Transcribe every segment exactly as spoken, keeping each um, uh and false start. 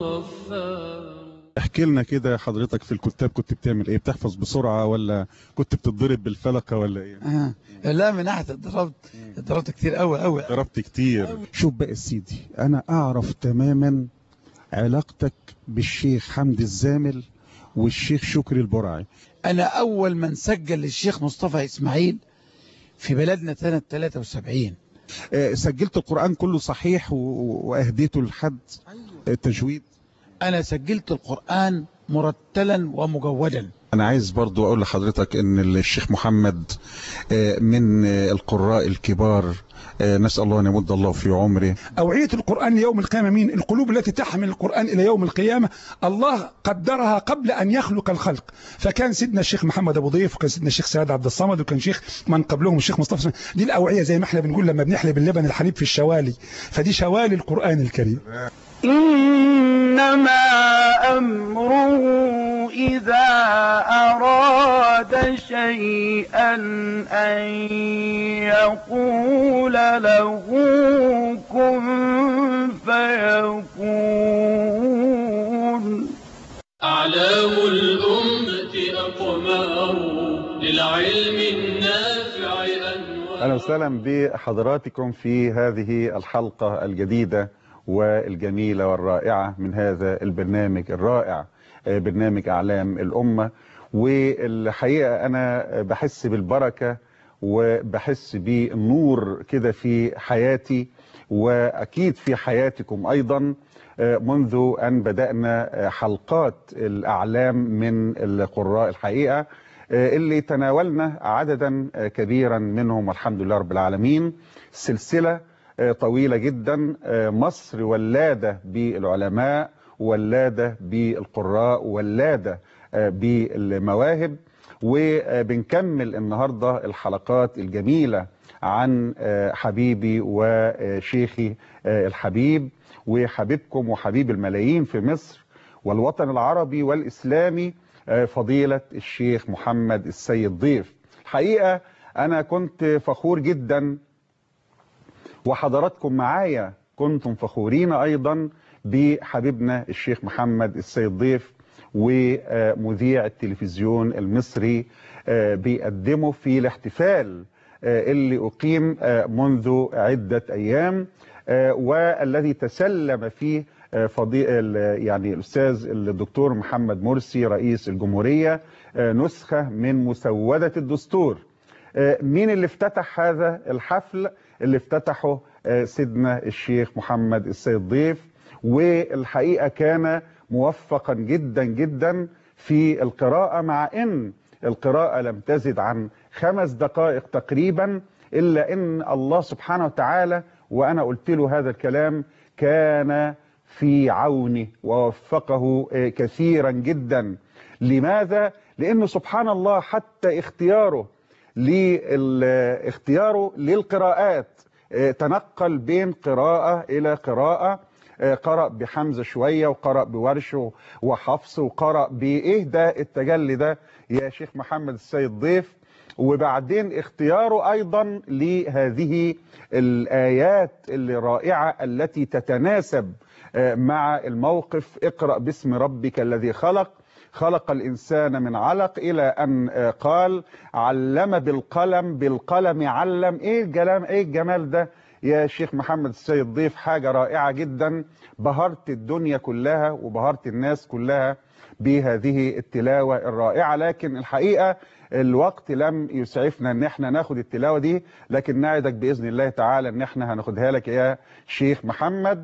احكي لنا كده حضرتك، في الكتاب كنت بتعمل ايه؟ بتحفظ بسرعة ولا كنت بتتضرب بالفلكة ولا ايه؟ آه. لا، من ناحية اتضربت اتضربت كتير قوي قوي. ضربت كتير. شوف بقى يا سيدي، انا اعرف تماما علاقتك بالشيخ حمدي الزامل والشيخ شكري البرعي. انا اول من سجل للشيخ مصطفى اسماعيل في بلدنا سنة ثلاثة وسبعين. آه، سجلت القرآن كله صحيح و- واهديته لحد التجويد؟ انا سجلت القرآن مرتلا ومجودا. أنا عايز برضو أقول لحضرتك إن الشيخ محمد آه، من آه، القراء الكبار. آه، نسأل الله أن يمد الله في عمره. أوعية القرآن ليوم القيامة مين؟ القلوب التي تحمل القرآن إلى يوم القيامة الله قدرها قبل أن يخلق الخلق. فكان سيدنا الشيخ محمد أبو ضيف، وكان سيدنا الشيخ سعد عبد الصمد، وكان شيخ من قبلهم الشيخ مصطفى. دي الأوعية زي ما احنا بنقول لما بنحلب اللبن الحليب في الشوالي، فدي شوالي القرآن الكريم. إنما أمره إذا أراد شيئا أن يقول له كن فيكون. أعلام الأمة أقمار للعلم النافع أنوار. أهلا وسهلا بحضراتكم في هذه الحلقة الجديدة والجميلة والرائعة من هذا البرنامج الرائع، برنامج أعلام الأمة. والحقيقة أنا بحس بالبركة وبحس بالنور كده في حياتي، وأكيد في حياتكم أيضا، منذ أن بدأنا حلقات الأعلام من القراء الحقيقة، اللي تناولنا عددا كبيرا منهم والحمد لله رب العالمين. سلسلة طويلة جدا. مصر ولادة بالعلماء، ولادة بالقراء، ولادة بالمواهب. وبنكمل النهاردة الحلقات الجميلة عن حبيبي وشيخي الحبيب وحبيبكم وحبيب الملايين في مصر والوطن العربي والإسلامي، فضيلة الشيخ محمد السيد ضيف. الحقيقة أنا كنت فخور جدا، وحضراتكم معايا كنتم فخورين أيضا بحبيبنا الشيخ محمد السيد ضيف ومذيع التلفزيون المصري بيقدمه في الاحتفال اللي أقيم منذ عدة أيام، والذي تسلم فيه فضيل يعني الأستاذ الدكتور محمد مرسي رئيس الجمهورية نسخة من مسودة الدستور. مين اللي افتتح هذا الحفل؟ اللي افتتحه سيدنا الشيخ محمد السيد ضيف. والحقيقة كان موفقا جدا جدا في القراءة، مع ان القراءة لم تزد عن خمس دقائق تقريبا، الا ان الله سبحانه وتعالى، وانا قلت له هذا الكلام، كان في عونه ووفقه كثيرا جدا. لماذا؟ لانه سبحان الله حتى اختياره لاختياره للقراءات تنقل بين قراءة إلى قراءة. قرأ بحمزة شوية، وقرأ بورش وحفص، وقرأ بإيه ده التجلي ده يا شيخ محمد السيد ضيف. وبعدين اختياره أيضا لهذه الآيات الرائعة التي تتناسب مع الموقف. اقرأ باسم ربك الذي خلق، خلق الإنسان من علق، إلى أن قال علم بالقلم، بالقلم علم. إيه الجلام، إيه الجمال ده يا شيخ محمد السيد ضيف؟ حاجة رائعة جدا. بهرت الدنيا كلها وبهرت الناس كلها بهذه التلاوة الرائعة. لكن الحقيقة الوقت لم يسعفنا ان احنا ناخد التلاوة دي، لكن نعدك بإذن الله تعالى ان احنا هناخدها لك يا شيخ محمد.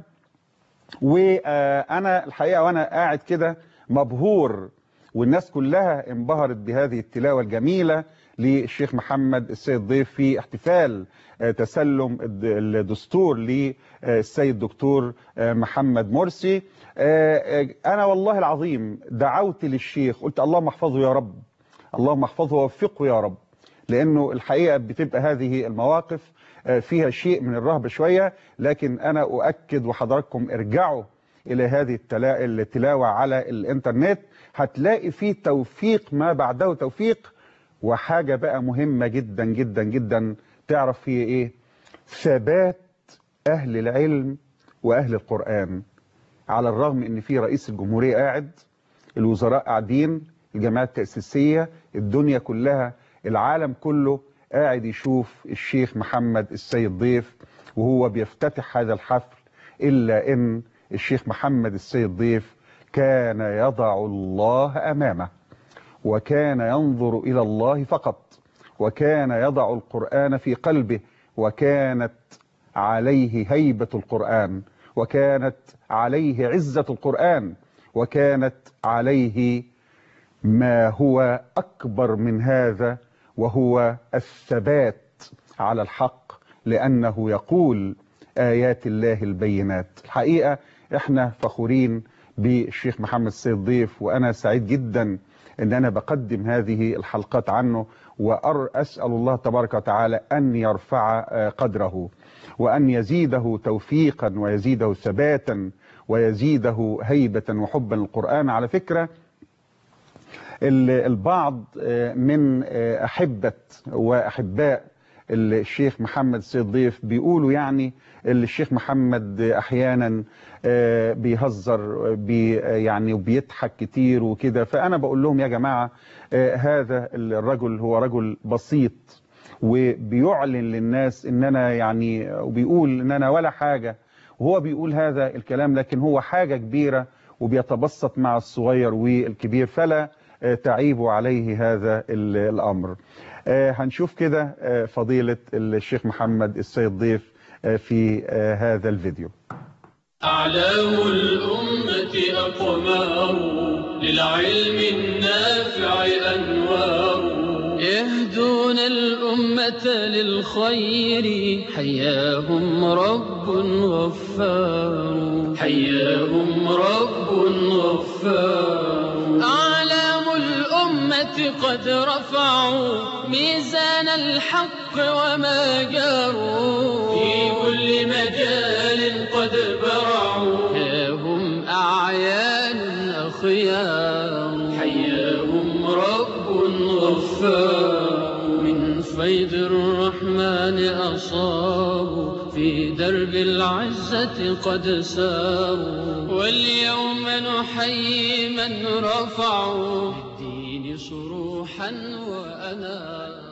وأنا الحقيقة وأنا قاعد كده مبهور، والناس كلها انبهرت بهذه التلاوة الجميلة للشيخ محمد السيد ضيف في احتفال تسلم الدستور للسيد الدكتور محمد مرسي. أنا والله العظيم دعوت للشيخ، قلت اللهم احفظه يا رب، اللهم احفظه ووفقه يا رب، لأنه الحقيقة بتبقى هذه المواقف فيها شيء من الرهبة شوية. لكن أنا أؤكد، وحضراتكم ارجعوا إلى هذه التلاوة على الإنترنت، هتلاقي فيه توفيق ما بعده توفيق. وحاجة بقى مهمة جدا جدا جدا تعرف فيه إيه؟ ثبات أهل العلم وأهل القرآن. على الرغم ان في رئيس الجمهورية قاعد، الوزراء قاعدين، الجمعيات التأسيسية، الدنيا كلها، العالم كله قاعد يشوف الشيخ محمد السيد ضيف وهو بيفتتح هذا الحفل، إلا أن الشيخ محمد السيد ضيف كان يضع الله أمامه، وكان ينظر إلى الله فقط، وكان يضع القرآن في قلبه، وكانت عليه هيبة القرآن، وكانت عليه عزة القرآن، وكانت عليه ما هو أكبر من هذا، وهو الثبات على الحق، لأنه يقول آيات الله البينات. الحقيقة احنا فخورين بالشيخ محمد السيد ضيف، وأنا سعيد جدا أن أنا بقدم هذه الحلقات عنه، وأسأل الله تبارك وتعالى أن يرفع قدره، وأن يزيده توفيقا، ويزيده ثباتا، ويزيده هيبة وحبا للقرآن. على فكرة البعض من أحبة وأحباء الشيخ محمد السيد ضيف بيقولوا يعني الشيخ محمد أحيانا بيهزر بي يعني وبيضحك كتير وكده، فأنا بقول لهم يا جماعة هذا الرجل هو رجل بسيط، وبيعلن للناس ان انا يعني، وبيقول ان انا ولا حاجة، وهو بيقول هذا الكلام لكن هو حاجة كبيرة، وبيتبسط مع الصغير والكبير، فلا تعيبوا عليه هذا الأمر. هنشوف كده فضيلة الشيخ محمد السيد ضيف في هذا الفيديو. أعلام الأمة أقمار، للعلم النافع أنوار، يهدون الأمة للخير، حياهم رب غفار، حياهم رب غفار. أعلام الأمة قد رفعوا ميزان الحق وما جاروا، في كل مجال قد برعوا، هم أعيان أخيار، حياهم رب غفار. من فيض الرحمن أصابوا، في درب العزة قد ساروا، واليوم نحيي من رفعوا للدين صروحا وأناروا.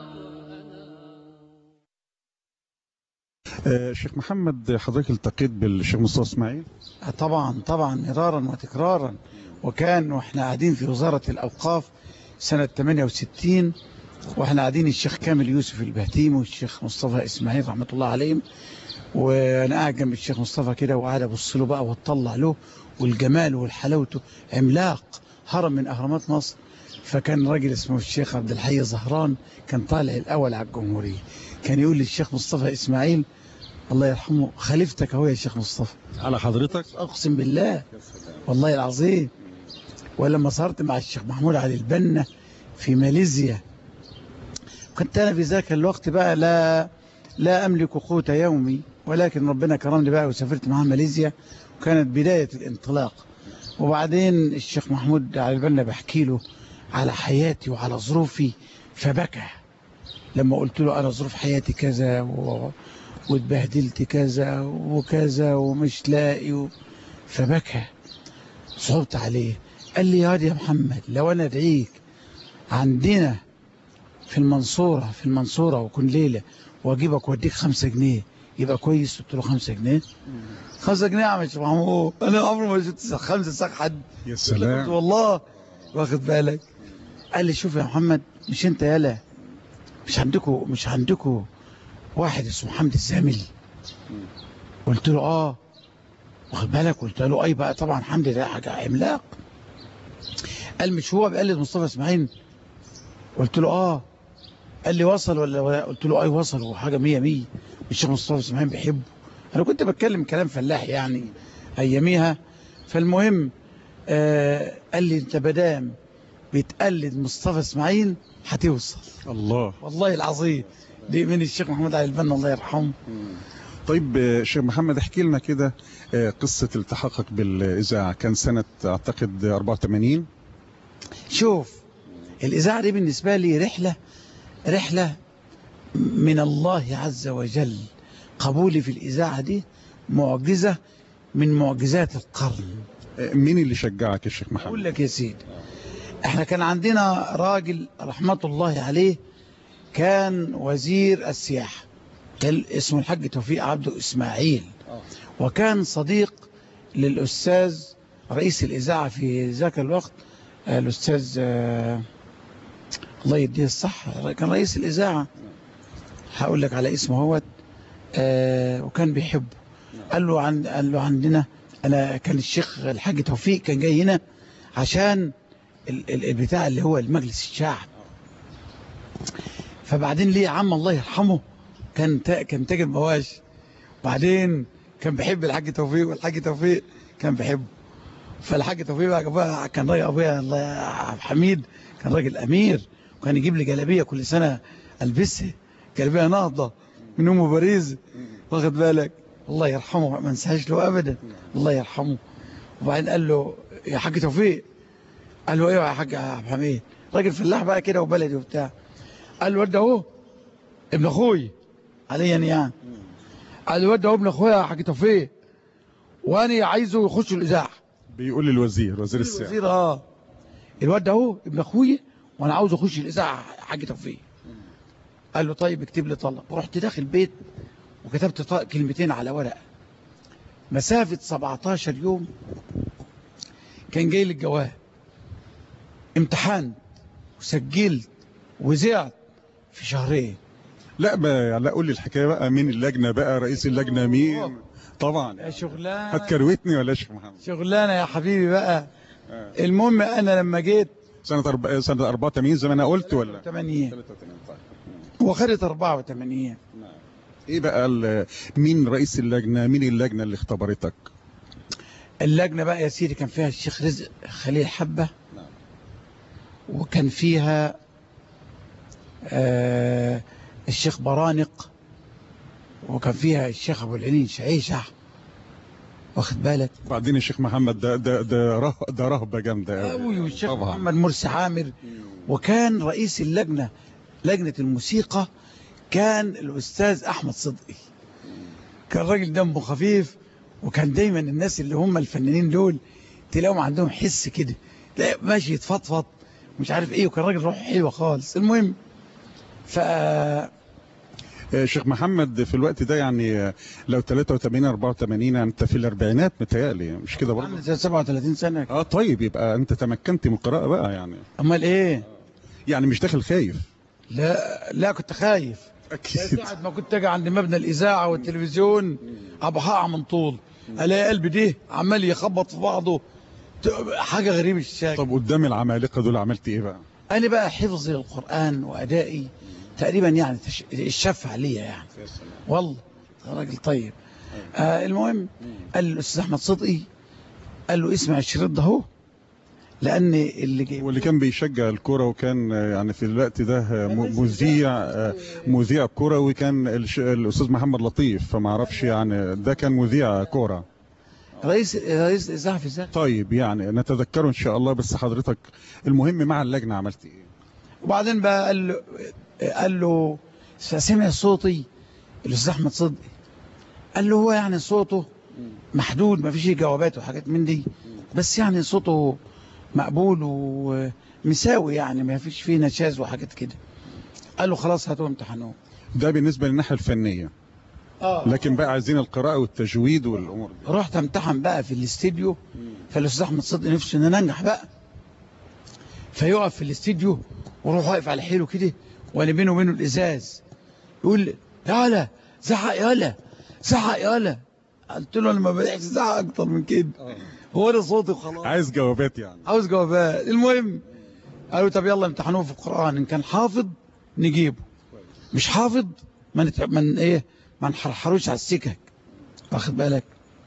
شيخ محمد، حضرتك التقيت بالشيخ مصطفى اسماعيل؟ طبعا طبعا مرارا وتكرارا، وكان واحنا قاعدين في وزارة الأوقاف سنة ثمانية وستين، واحنا قاعدين الشيخ كامل يوسف البهتيم والشيخ مصطفى اسماعيل رحمة الله عليهم، وانا قاعد جنب الشيخ مصطفى كده، وقاعد ابص له بقى واطلع له، والجمال والحلاوته، عملاق هرم من اهرامات مصر. فكان راجل اسمه الشيخ عبد الحي زهران، كان طالع الاول على الجمهورية، كان يقول للشيخ مصطفى اسماعيل الله يرحمه: خليفتك اهو يا شيخ مصطفى. على حضرتك؟ اقسم بالله والله العظيم. ولما صارت مع الشيخ محمود علي البنا في ماليزيا، كنت انا في ذاك الوقت بقى لا لا املك قوت يومي، ولكن ربنا كرمني بقى وسافرت معاه ماليزيا، وكانت بداية الانطلاق. وبعدين الشيخ محمود علي البنا بحكي له على حياتي وعلى ظروفي، فبكى لما قلت له انا ظروف حياتي كذا و... واتبهدلت كذا وكذا ومش لاقي و... فبكى. صعبت عليه، قال لي: يا محمد لو انا ادعيك عندنا في المنصورة في المنصورة وكن ليلة واجيبك واديك خمسة جنيه يبقى كويس؟ قلت له: خمسة جنيه؟ خمسة جنيه يا عم الشيخ محمود، انا عمري ما شفت خمسة ساق حد. يا سلام والله، واخد بالك؟ قال لي: شوف يا محمد، مش انت يالا مش عندكم مش عندكم واحد اسمه حمد الزامل؟ قلت له: اه. واخد بالك؟ قلت له: اي بقى طبعا حمد ده حاجه عملاق. قال: مش هو بيقلد مصطفى اسماعيل؟ قلت له: اه. قال لي: وصل ولا؟ قلت له: اي وصل، وحاجه مية مية، الشيخ مصطفى اسماعيل بيحبه. انا كنت بتكلم كلام فلاح يعني اياميها. فالمهم آه قال لي: انت مدام بتقلد مصطفى اسماعيل هتوصل. الله، والله العظيم، دي من الشيخ محمود علي البنا الله يرحمه. طيب شيخ محمد، احكي لنا كده قصة التحاقك بالإذاعة. كان سنة أعتقد أربعة وثمانين. شوف، الإذاعة دي بالنسبة لي رحلة رحلة من الله عز وجل. قبولي في الإذاعة دي معجزة من معجزات القرن. مين اللي شجعك يا شيخ محمد؟ أقول لك يا سيدي، احنا كان عندنا راجل رحمة الله عليه كان وزير السياحة، كان اسمه الحاج توفيق عبده إسماعيل، وكان صديق للأستاذ رئيس الإذاعة في ذاك الوقت، الأستاذ آه الله يديه الصحة، كان رئيس الإذاعة، هقول لك على اسمه هو، آه وكان بيحبه. قال له عن قال له عندنا أنا كان الشيخ الحاج توفيق كان جاي هنا عشان البتاع اللي هو المجلس الشعب. فبعدين ليه عم الله يرحمه كان كان تاجر مواشي، وبعدين كان بيحب الحاج توفيق والحاج توفيق كان بيحبه. فالحاج توفيق بقى كان راجل ابويا الله عبد الحميد كان راجل امير، وكان يجيب لي جلابيه كل سنه البسها، جلابيه نهضه من ام باريس، واخد بالك، الله يرحمه ما انساهاش له ابدا، الله يرحمه. وبعدين قال له يا حاج توفيق، قال له ايوه يا حاج عبد الحميد، راجل فلاح بقى كده وبلدي وبتاع. قال له الواد اهو ابن اخوي عليا يعني، قال له الواد اهو ابن اخويا يا حاج توفيق، وانا عايزه يخش الاذاعه. بيقول للوزير وزير السياحه الوزير اه الواد ده اهو ابن اخويا وانا عاوز اخش الاذاعه يا حاج توفيق. قال له طيب اكتب لي طلب. رحت داخل البيت وكتبت كلمتين على ورقه. مسافه سبعتاشر يوم كان جاي لي الجواب، امتحنت وسجلت وزعت في شهرين. لا بقى لا قول لي الحكايه بقى، مين اللجنه بقى، رئيس اللجنه مين؟ طبعا يا شغلانه هتكروتني ولا يا شيخ محمد؟ شغلانه يا حبيبي بقى. آه. المهم انا لما جيت سنه أرب... سنه أربعة وثمانين زي ما انا قلت ولا ثمانين وخدت أربعة وثمانين. نعم. ايه بقى ال... مين رئيس اللجنه، مين اللجنه اللي اختبرتك؟ اللجنه بقى يا سيدي كان فيها الشيخ رزق خليل حبه. نعم. وكان فيها آه الشيخ برانق، وكان فيها الشيخ ابو العلين شعيشه، واخد بالك. بعدين الشيخ محمد ده ده ده ره ده رهبه جامده قوي، والشيخ محمد مرسي عامر. وكان رئيس اللجنه لجنه الموسيقى كان الاستاذ احمد صدقي، كان راجل دمه خفيف، وكان دايما الناس اللي هم الفنانين دول تلاقيهم عندهم حس كده، تلاقي ماشي يتفضفض مش عارف ايه، وكان راجل روحه حلوه خالص. المهم ف شيخ محمد في الوقت ده يعني لو ثلاثة وثمانين أربعة وثمانين انت في الاربعينات متهيألي، مش كده برضه؟ عندي سبعة وثلاثين سنه. اه طيب يبقى انت تمكنت من القراءه بقى يعني. امال ايه؟ يعني مش داخل خايف؟ لا لا كنت خايف اكيد. ساعة ما كنت اجي عند مبنى الاذاعه والتلفزيون ابقى هقع من طول، الاقي قلبي ده عمال يخبط في بعضه، حاجه غريبه الشكل. طب قدام العمالقه دول عملت ايه بقى؟ انا بقى حفظي للقران وادائي تقريبا يعني الشفع ليا يعني، والله راجل طيب. آه المهم قال الاستاذ احمد صدقي، قال له اسمع الشريط ده اهو، لان اللي جاي واللي كان بيشجع الكرة وكان يعني في الوقت ده مذيع مذيع كرة، وكان الاستاذ محمد لطيف، فما اعرفش يعني ده كان مذيع كرة، رئيس رئيس الاذاعه في ذاك. طيب يعني نتذكره ان شاء الله. بس حضرتك المهم مع اللجنه عملت ايه؟ وبعدين بقى قال له قال له سمع صوتي الاستاذ احمد صدقي، قال له هو يعني صوته محدود ما فيش جوابات وحاجات من دي، بس يعني صوته مقبول ومساوي يعني ما فيش فيه نشاز وحاجات كده. قال له خلاص هاتوا امتحانوه. ده بالنسبه للناحيه الفنيه. اه لكن بقى عايزين القراءه والتجويد والامور دي. رحت امتحن بقى في الاستديو، فالاستاذ احمد صدقي نفسه ان انا انجح بقى، فيقف في الاستديو وروح واقف على حيله كده، وانا بينه وبينه الازاز، يقول يالا زعق يالا زعق يالا. قلت له انا ما بديش ازعق اكتر من كده، هو ده صوتي وخلاص. عايز جوابات يعني. عاوز جوابات. المهم قالوا طب يلا امتحنوه في القران، ان كان حافظ نجيبه، مش حافظ ما نتعب من ايه ما نحرحروش على السكك، واخد بالك.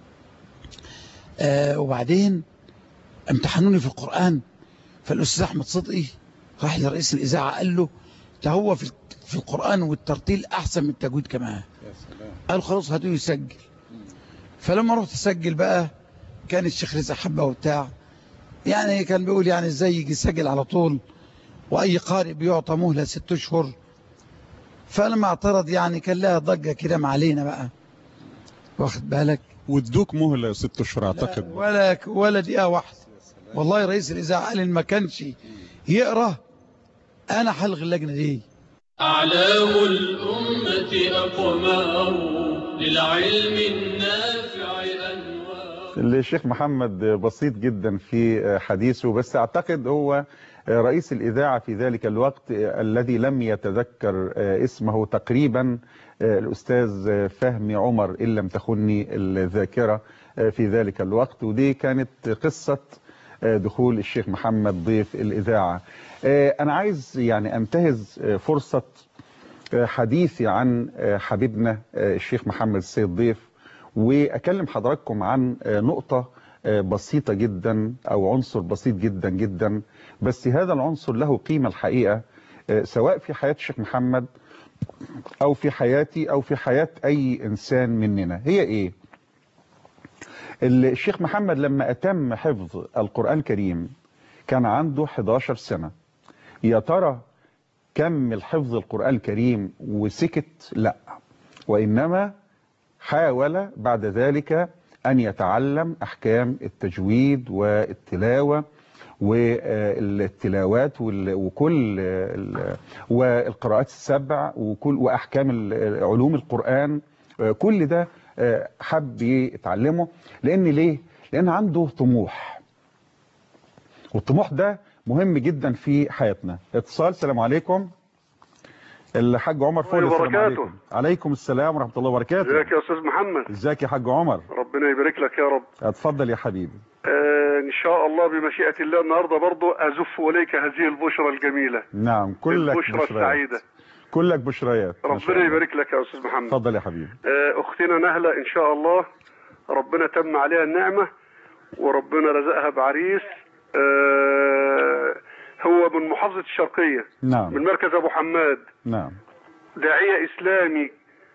آه وبعدين امتحنوني في القران، فالاستاذ احمد صدقي راح لرئيس الاذاعه قال له ده هو في في القران والترتيل احسن من التجويد كمان. قال خلاص هاتوه يسجل. فلما رحت اسجل بقى كان الشيخ رزق حبه وبتاع، يعني كان بيقول يعني ازاي يجي يسجل على طول، واي قارئ بيعطى مهله ست اشهر. فلما اعترض يعني كان لها ضجه كده ما علينا بقى، واخد بالك. وادوك مهله ست اشهر اعتقد. ولا ولا دقيقه واحده والله. رئيس الاذاعه قال ان ما كانش يقرا انا هلغي اللجنه دي. أعلام الأمة أقمار للعلم النافع أنوار. الشيخ محمد بسيط جدا في حديثه، بس أعتقد هو رئيس الإذاعة في ذلك الوقت الذي لم يتذكر اسمه تقريبا الأستاذ فهمي عمر إن لم تخني الذاكرة في ذلك الوقت، ودي كانت قصة دخول الشيخ محمد ضيف الإذاعة. أنا عايز يعني أنتهز فرصة حديثي عن حبيبنا الشيخ محمد السيد ضيف وأكلم حضراتكم عن نقطة بسيطة جدا أو عنصر بسيط جدا جدا، بس هذا العنصر له قيمة الحقيقة سواء في حياة الشيخ محمد أو في حياتي أو في حياة أي إنسان مننا. هي إيه؟ الشيخ محمد لما أتم حفظ القرآن الكريم كان عنده حداشر سنة. يا ترى كمل حفظ القرآن الكريم وسكت؟ لا، وإنما حاول بعد ذلك أن يتعلم أحكام التجويد والتلاوة والتلاوات وكل والقراءات السبع وكل وأحكام علوم القرآن. كل ده حب يتعلمه. لأن ليه؟ لأن عنده طموح، والطموح ده مهم جدا في حياتنا. اتصال. السلام عليكم. الحاج عمر فول. السلام عليكم. عليكم السلام ورحمة الله وبركاته. ازيك يا استاذ محمد؟ ازيك يا حاج عمر؟ ربنا يبارك لك يا رب. اتفضل يا حبيبي. آه ان شاء الله بمشيئة الله النهارده برضو ازف اليك هذه البشرى الجميلة. نعم، كلك البشرى السعيدة، كلك بشريات. ربنا يبارك لك يا استاذ محمد. اتفضل يا حبيبي. آه اختنا نهلة ان شاء الله ربنا تم عليها النعمة وربنا رزقها بعريس. آه هو من محافظة الشرقية. نعم. من مركز ابو حماد. نعم. داعية اسلامي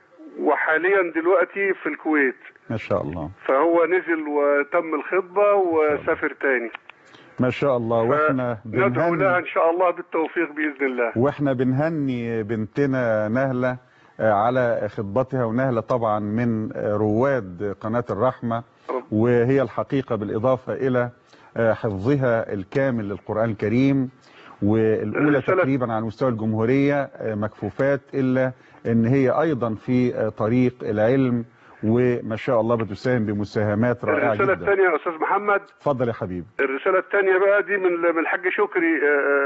وحاليا دلوقتي في الكويت ما شاء الله. فهو نزل وتم الخطبة وسافر تاني ما شاء الله. واحنا ندعو لها ان شاء الله بالتوفيق باذن الله. واحنا بنهني بنتنا نهلة على خطبتها، ونهلة طبعا من رواد قناة الرحمة، وهي الحقيقة بالاضافة الى حفظها الكامل للقرآن الكريم والأولى تقريبا على مستوى الجمهورية مكفوفات، إلا أن هي أيضا في طريق العلم وما شاء الله بتساهم بمساهمات رائعة جدا. الرسالة الثانية يا أستاذ محمد. اتفضل يا حبيبي. الرسالة الثانية بقى دي من من الحاج شكري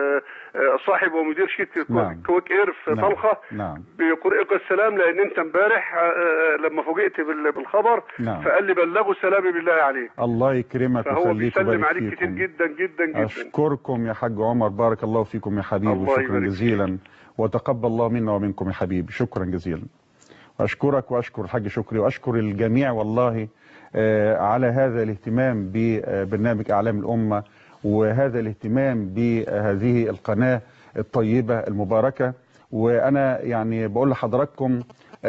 صاحب ومدير شركة نعم. كويك اير في نعم. طلخة. نعم. بيقرئك السلام لأن أنت امبارح لما فوجئت بالخبر نعم. فقال لي بلغوا سلامي بالله عليك. الله يكرمك فهو بيسلم عليك كتير جدا جدا جدا. أشكركم يا حاج عمر، بارك الله فيكم يا حبيبي، شكرا جزيلا وتقبل الله منا ومنكم يا حبيبي، شكرا جزيلا. أشكرك وأشكر الحاج شكري وأشكر الجميع والله على هذا الاهتمام ببرنامج أعلام الأمة وهذا الاهتمام بهذه القناة الطيبة المباركة. وأنا يعني بقول لحضراتكم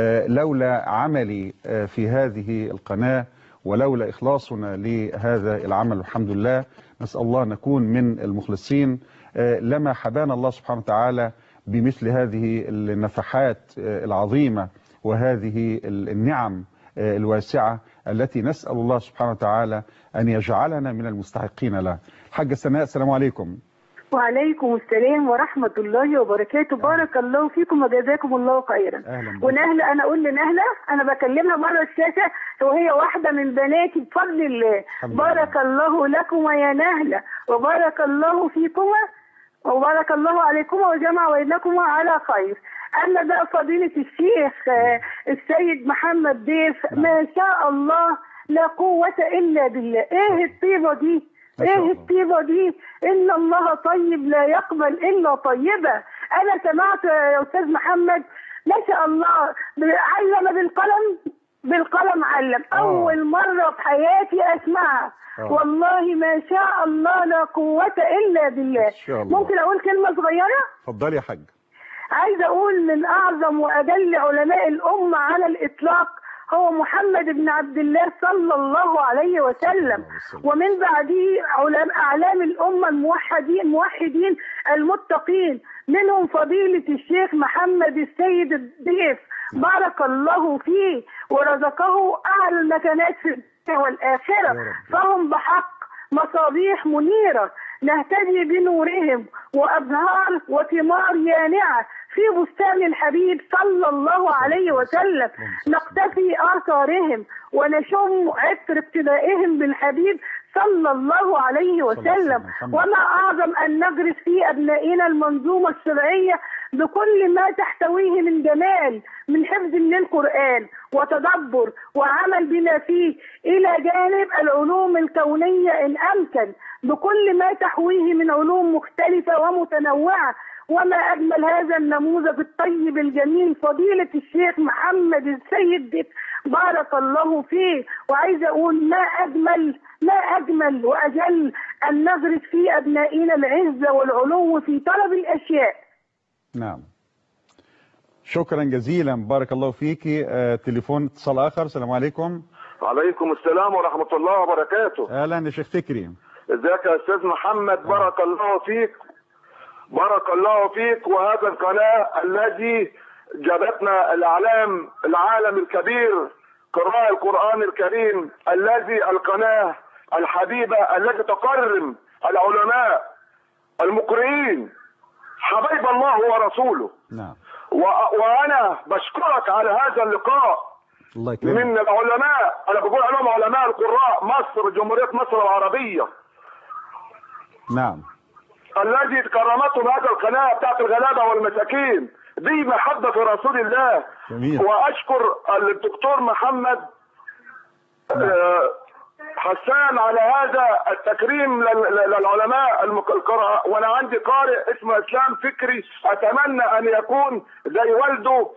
لولا عملي في هذه القناة ولولا إخلاصنا لهذا العمل الحمد لله نسأل الله نكون من المخلصين لما حبانا الله سبحانه وتعالى بمثل هذه النفحات العظيمة وهذه النعم الواسعة التي نسأل الله سبحانه وتعالى أن يجعلنا من المستحقين لها. حاجة سناء السلام عليكم. وعليكم السلام ورحمة الله وبركاته. بارك الله فيكم وجزاكم الله خيرا. ونهلة أنا أقول لنهلة أنا بكلمها مرة الشاشة وهي واحدة من بناتي بفضل الله. بارك الله لكم يا نهلة وبارك الله فيكما وبارك الله عليكما وجمع بينكما على خير. أما بقى فضيلة الشيخ السيد محمد ضيف ما شاء الله لا قوة إلا بالله. إيه الطيبة دي؟ إيه الطيبة دي؟ إن الله طيب لا يقبل إلا طيبة. أنا سمعت يا أستاذ محمد ما شاء الله علم بالقلم بالقلم علم. أول مرة في حياتي أسمعها. والله ما شاء الله لا قوة إلا بالله. ممكن أقول كلمة صغيرة؟ اتفضلي يا حاج. عايز أقول من أعظم وأجل علماء الأمة على الإطلاق هو محمد بن عبد الله صلى الله عليه وسلم، ومن بعده علماء أعلام الأمة الموحدين موحدين المتقين منهم فضيلة الشيخ محمد السيد الضيف بارك الله فيه ورزقه أعلى المكانات في والآخرة، فهم بحق مصابيح منيرة نهتدي بنورهم وأزهار وثمار يانعة في بستان الحبيب صلى الله عليه وسلم، نقتفي آثارهم ونشم عطر ابتدائهم بالحبيب صلى الله عليه وسلم. وما أعظم أن نغرس في أبنائنا المنظومة الشرعية بكل ما تحتويه من جمال، من حفظ للقرآن وتدبر وعمل بما فيه، إلى جانب العلوم الكونية إن أمكن، بكل ما تحويه من علوم مختلفة ومتنوعة. وما أجمل هذا النموذج الطيب الجميل فضيلة الشيخ محمد السيد، بارك الله فيه. وعايز أقول ما أجمل ما أجمل وأجل أن نغرس في أبنائنا العزة والعلو في طلب الأشياء. نعم، شكرا جزيلا، بارك الله فيكي. آه، تليفون اتصال آخر. السلام عليكم. وعليكم السلام ورحمة الله وبركاته. أهلا يا شيخ فكري. ازيك يا أستاذ محمد؟ بارك الله فيك، بارك الله فيك. وهذا القناة الذي جابتنا الإعلام العالم الكبير قراء القرآن الكريم، الذي القناة الحبيبة التي تكرم العلماء المقرئين حبيب الله ورسوله. نعم. وأنا بشكرك على هذا اللقاء. الله يكرمك. من العلماء، أنا بقول عليهم علماء القراء مصر، جمهورية مصر العربية. نعم. الذي كرمتهم هذا القناة بتاعت الغلابة والمساكين، دي محبة في رسول الله. جميل. وأشكر الدكتور محمد آه حسان على هذا التكريم للعلماء القراء. وانا عندي قارئ اسمه اسلام فكري، اتمنى ان يكون زي والده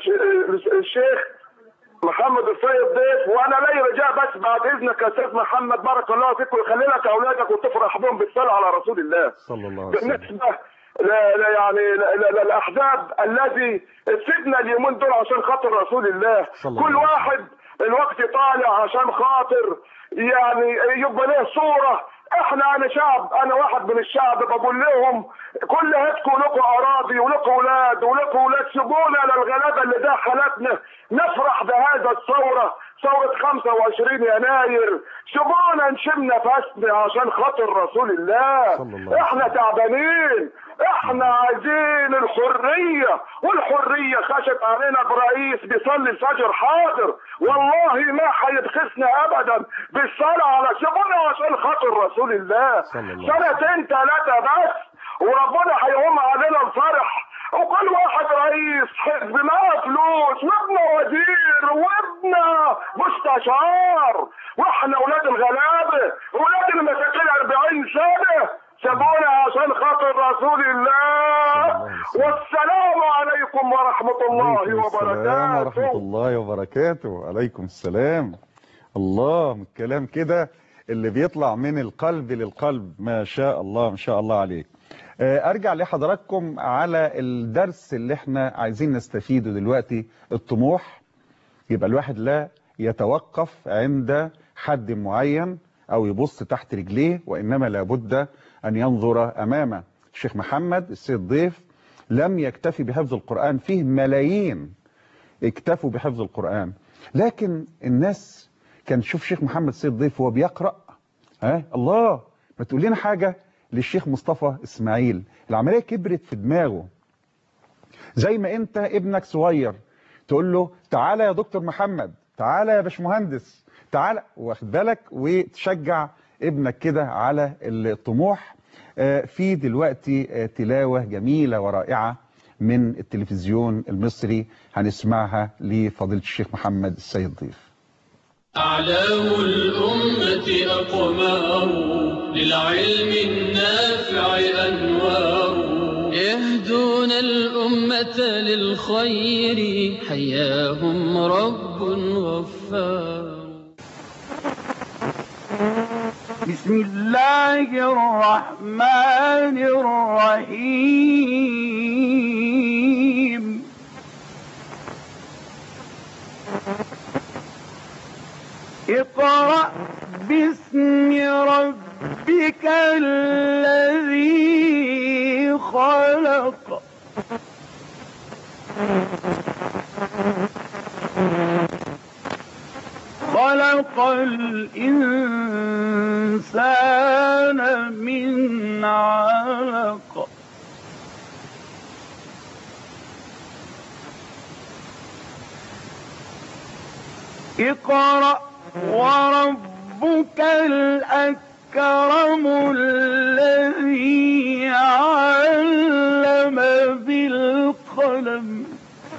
الشيخ محمد السيد ضيف. وانا لي رجاء بس بعد اذنك يا استاذ محمد، بارك الله فيك، ويخلي لك اولادك وتفرح بهم بالصلاه على رسول الله صلى الله عليه وسلم. بالنسبه لا لا يعني للاحزاب الذي سيبنا اليومين دول عشان خاطر رسول الله، كل واحد الوقت طالع عشان خاطر يعني يبقى له صورة. احنا انا شعب، انا واحد من الشعب، بقول لهم كل هاتكم لكم اراضي ولكم اولاد ولكم اولاد، سيبونا للغلابه اللي ده حالتنا نفرح بهذا الثوره، ثوره خمسة وعشرين يناير، سيبونا نشم نفسنا عشان خاطر رسول الله. احنا تعبانين، احنا عايزين الحريه، والحريه خشت علينا برئيس بيصلي الفجر حاضر، والله ما هيبخسنا ابدا بالصلاه على سيبونا عشان خاطر رسول الله. سنتين ثلاثه بس وربنا هيقوم علينا الفرح، وكل واحد رئيس حزب معاه فلوس وابنه وزير وابنه مستشار، واحنا اولاد الغلابه اولاد المساكين أربعين سنه، سابونا عشان خاطر رسول الله. والسلام عليكم ورحمه الله وبركاته. ورحمه الله وبركاته. عليكم السلام. الله، من الكلام كده اللي بيطلع من القلب للقلب، ما شاء الله ما شاء الله عليك. ارجع لحضراتكم على الدرس اللي احنا عايزين نستفيده دلوقتي. الطموح، يبقى الواحد لا يتوقف عند حد معين او يبص تحت رجليه، وانما لابد ان ينظر امامه. الشيخ محمد السيد ضيف لم يكتفي بحفظ القرآن، فيه ملايين اكتفوا بحفظ القرآن، لكن الناس كان تشوف شيخ محمد السيد ضيف وهو بيقرأ، ها الله، ما تقول لنا حاجة للشيخ مصطفى اسماعيل. العملية كبرت في دماغه، زي ما انت ابنك صغير تقول له تعالى يا دكتور محمد، تعالى يا باشمهندس، تعالى، واخد بالك، وتشجع ابنك كده على الطموح. في دلوقتي تلاوة جميلة ورائعة من التلفزيون المصري هنسمعها لفضيلة الشيخ محمد السيد ضيف. أعلام الأمة أقمار، للعلم النافع أنوار، يهدون الأمة للخير، حياهم رب غفار. بسم الله الرحمن الرحيم. اقرأ باسم ربك الذي خلق. خلق خلق الإنسان من علق اقرأ وربك الأكرم الذي علم بالقلم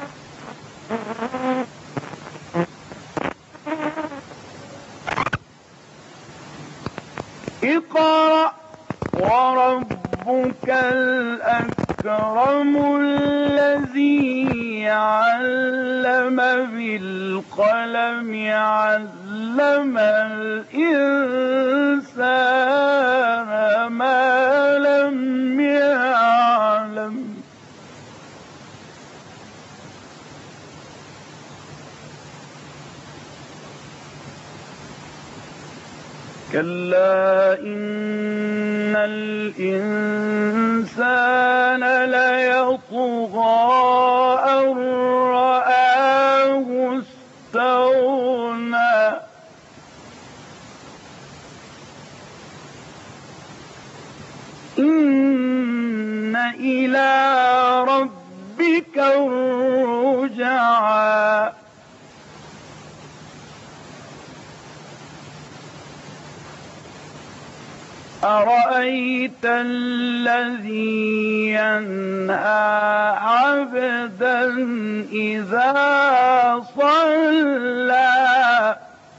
اقرأ وربك الأكرم الذي علم بالقلم علم الإنسان ما لم يعلم كلا إن الإنسان ليطغى أن رآه استغنى إن إلى ربك الرجعى أرأيت الذي ينهى عبدا إذا صلى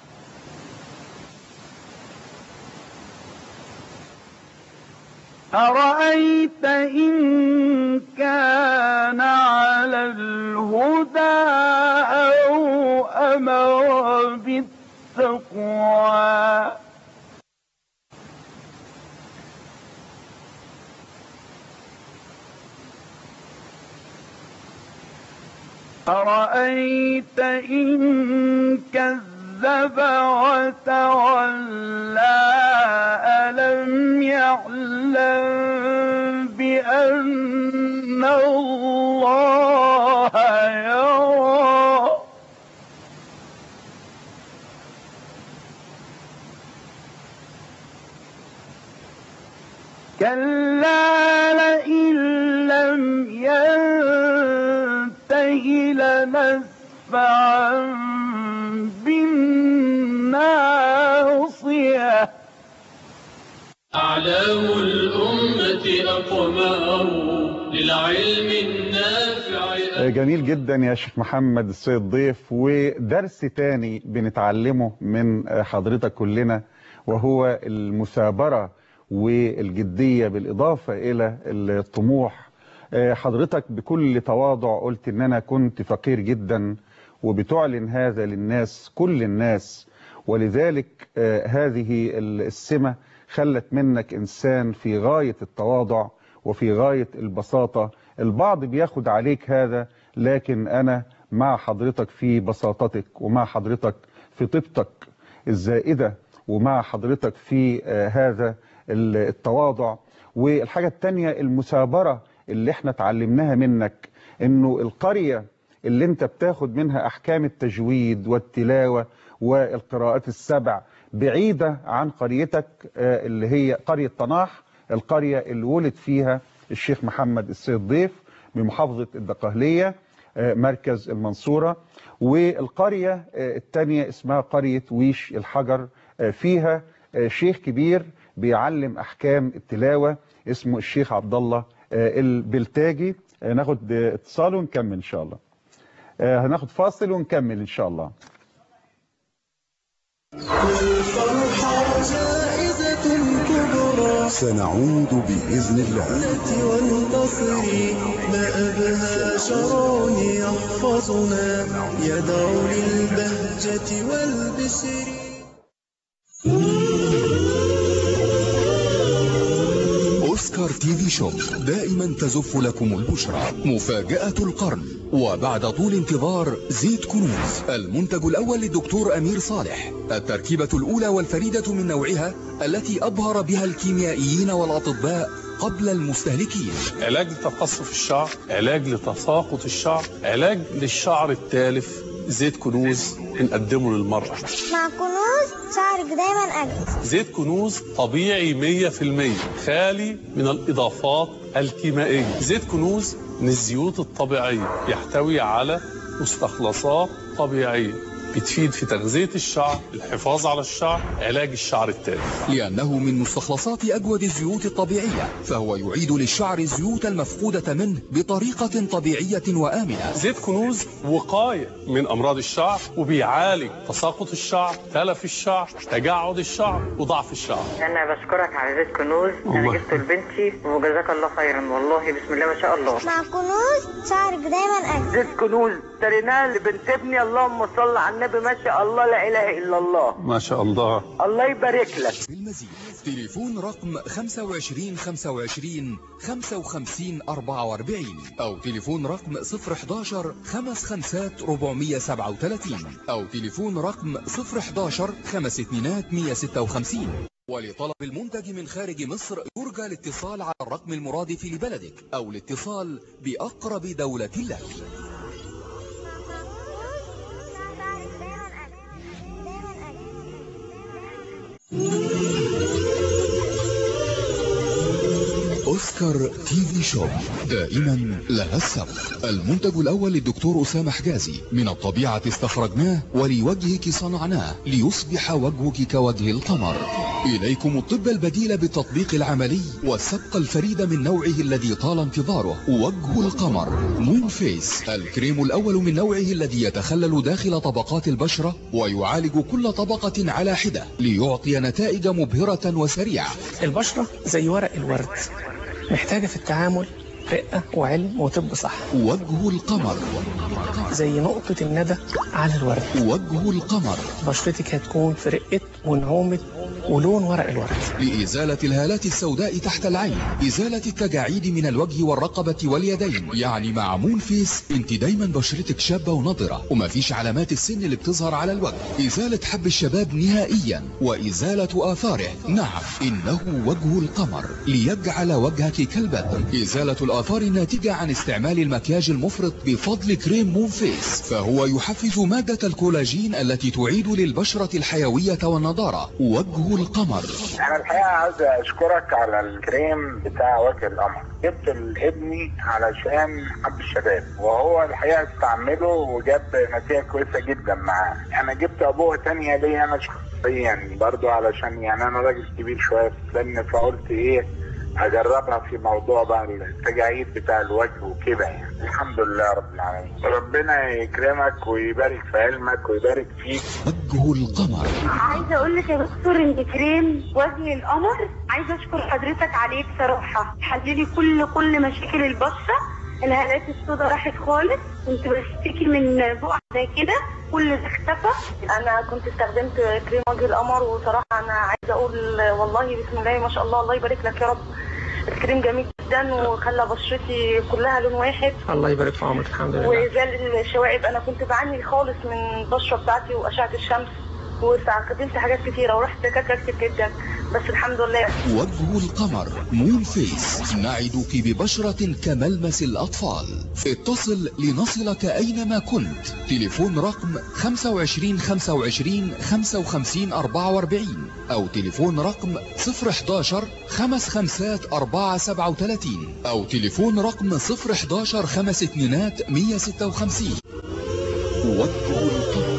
أرأيت إن كان على الهدى أو أمر بالتقوى أرأيت إن كذب وتولى ألم يعلم بأن الله يرى كلا لئن لم ينته لنسفعا بالناصية أعلام الأمة أقمار للعلم النافع. جميل جدا يا شيخ محمد السيد ضيف، ودرس تاني بنتعلمه من حضرتك كلنا وهو المثابرة والجدية بالإضافة إلى الطموح. حضرتك بكل تواضع قلت إن أنا كنت فقير جدا، وبتعلن هذا للناس كل الناس، ولذلك هذه السمة خلت منك إنسان في غاية التواضع وفي غاية البساطة. البعض بياخد عليك هذا، لكن أنا مع حضرتك في بساطتك، ومع حضرتك في طيبتك الزائدة، ومع حضرتك في هذا التواضع. والحاجة التانية المثابرة اللي احنا اتعلمناها منك، انه القرية اللي انت بتاخد منها احكام التجويد والتلاوة والقراءات السبع بعيدة عن قريتك اللي هي قرية طناح، القرية اللي ولد فيها الشيخ محمد السيد ضيف بمحافظة الدقهلية مركز المنصورة. والقرية التانية اسمها قرية ويش الحجر، فيها شيخ كبير بيعلم احكام التلاوة اسمه الشيخ عبد الله البلتاجي. ناخد اتصال ونكمل ان شاء الله. هناخد فاصل ونكمل ان شاء الله. سنعود بإذن الله. ما أبهى شرون يحفظنا يدعو للبهجة والبشر. أوسكار تي في شوب دائما تزف لكم البشرى. مفاجأة القرن، وبعد طول انتظار زيت كنوز، المنتج الأول للدكتور أمير صالح، التركيبة الأولى والفريدة من نوعها التي أبهر بها الكيميائيين والأطباء قبل المستهلكين. علاج لتقصف الشعر، علاج لتساقط الشعر، علاج للشعر التالف زيت كنوز بنقدمه للمرأة. مع كنوز شعرك دايما أجمل. زيت كنوز طبيعي مية في المية، خالي من الإضافات الكيميائية. زيت كنوز من الزيوت الطبيعية، يحتوي على مستخلصات طبيعية بتفيد في تغذية الشعر، الحفاظ على الشعر، علاج الشعر التالف. لأنه من مستخلصات أجود الزيوت الطبيعية، فهو يعيد للشعر الزيوت المفقودة منه بطريقة طبيعية وآمنة. زيت كنوز وقاية من أمراض الشعر، وبيعالج تساقط الشعر، تلف الشعر، تجعد الشعر، وضعف الشعر. أنا بشكرك على زيت كنوز، أنا جبته لبنتي وجزاك الله خيرا، والله بسم الله ما شاء الله. مع كنوز شعرك دايما أجمل. زيت كنوز اشتريناه لبنت ابني، اللهم صل على النبي، ما شاء الله لا اله الا الله. ما شاء الله. الله يبارك لك. بالمزيد تليفون رقم خمسة وعشرين خمسة وعشرين خمسة وخمسين أربعة وأربعين او تليفون رقم صفر حداشر خمس خمسات أربعمية سبعة وثلاثين او تليفون رقم صفر حداشر خمس اتنينات مية ستة وخمسين. ولطلب المنتج من خارج مصر يرجى الاتصال على الرقم المرادف لبلدك او الاتصال بأقرب دولة لك. أوسكار تي في شوب دائما لها السبق. المنتج الأول للدكتور أسامة حجازي، من الطبيعة استخرجناه ولوجهك صنعناه ليصبح وجهك كوجه القمر. إليكم الطب البديل بالتطبيق العملي والسبق الفريد من نوعه الذي طال انتظاره، وجه القمر مون فيس، الكريم الأول من نوعه الذي يتخلل داخل طبقات البشرة ويعالج كل طبقة على حدة ليعطي نتائج مبهرة وسريعة. البشرة زي ورق الورد، محتاجة في التعامل رقة وعلم وطب صح. وجه القمر زي نقطة الندى على الورد. وجه القمر بشرتك هتكون في رقة ونعومة ولون ورق الورد. لإزالة الهالات السوداء تحت العين، إزالة التجاعيد من الوجه والرقبة واليدين. يعني مع مون فيس انت دايما بشرتك شابة ونضرة وما فيش علامات السن اللي بتظهر على الوجه. إزالة حب الشباب نهائيا وإزالة آثاره. نعم، إنه وجه القمر ليجعل وجهك كالبدر. إزالة الآثار الناتجة عن استعمال المكياج المفرط بفضل كريم مون فيس، فهو يحفز مادة الكولاجين التي تعيد للبشرة الحيوية والنضارة. وجه القمر. أنا الحقيقة عايز أشكرك على الكريم بتاع وجه القمر. جبت لابني علشان حب الشباب، وهو الحقيقة استعمله وجاب نتيجة كويسة جدا معاه. أنا جبت أبوه تانية ليا أنا شخصيا برضو، علشان يعني أنا راجل كبير شوية في السن، فقلت إيه اجربها في موضوع بقى التجاعيد بتاع الوجه وكده. يعني الحمد لله رب العالمين، ربنا يكرمك ويبارك في علمك ويبارك فيك. وجه القمر. عايزه اقول لك يا دكتور ان كريم وجه القمر عايزه اشكر حضرتك عليه بصراحه، حللي كل كل مشاكل البشره. الهالات السوداء راحت خالص، كنت بشتكي من بقع زي كده، كل ده اختفى. انا كنت استخدمت كريم وجه القمر، وصراحه انا عايزه اقول والله بسم الله ما شاء الله، الله يبارك لك يا رب. الكريم جميل جدا وخلى بشرتي كلها لون واحد. الله يبارك في عمرك. الحمد لله. وزال الشوائب، انا كنت بعاني خالص من البشره بتاعتي واشعه الشمس، واستخدمت حاجات كتيره ورحت دكاتره كتير جدا، بس الحمد لله. وجه القمر مون فيس، نعدك ببشرة كملمس الأطفال. اتصل لنصلك أينما كنت. تليفون رقم خمسة وعشرين خمسة وعشرين خمسة وخمسين أربعة وأربعين أو تليفون رقم صفر حداشر خمس خمسات أربعة سبعة وثلاثين أو تليفون رقم صفر حداشر خمس اتنينات مية ستة وخمسين. وجه القمر.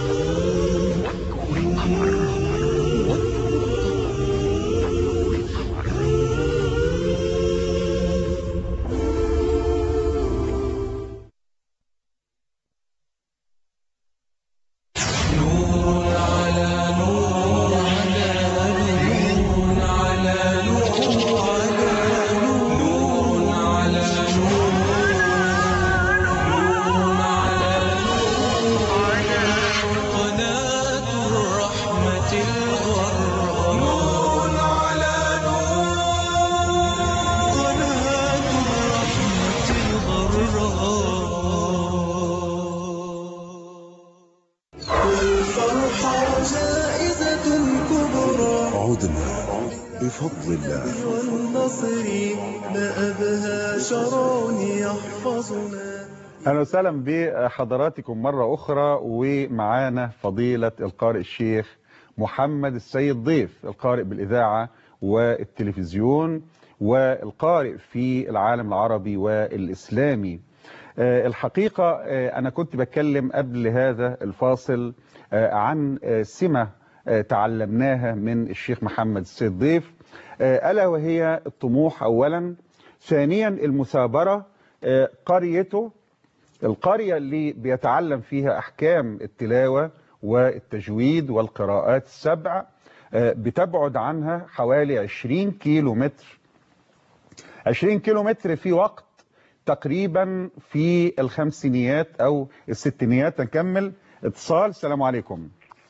بفضل الله والنصر ما أبهى شرون يحفظنا أهلا وسهلا بحضراتكم مرة أخرى، ومعانا فضيلة القارئ الشيخ محمد السيد ضيف، القارئ بالإذاعة والتلفزيون والقارئ في العالم العربي والإسلامي. الحقيقة أنا كنت بتكلم قبل هذا الفاصل عن سمة تعلمناها من الشيخ محمد السيد ضيف، ألا وهي الطموح أولا، ثانيا المثابرة. قريته القرية اللي بيتعلم فيها أحكام التلاوة والتجويد والقراءات السبع بتبعد عنها حوالي عشرين كيلو متر عشرين كيلو متر في وقت تقريبا في الخمسينيات أو الستينيات. نكمل اتصال. السلام عليكم.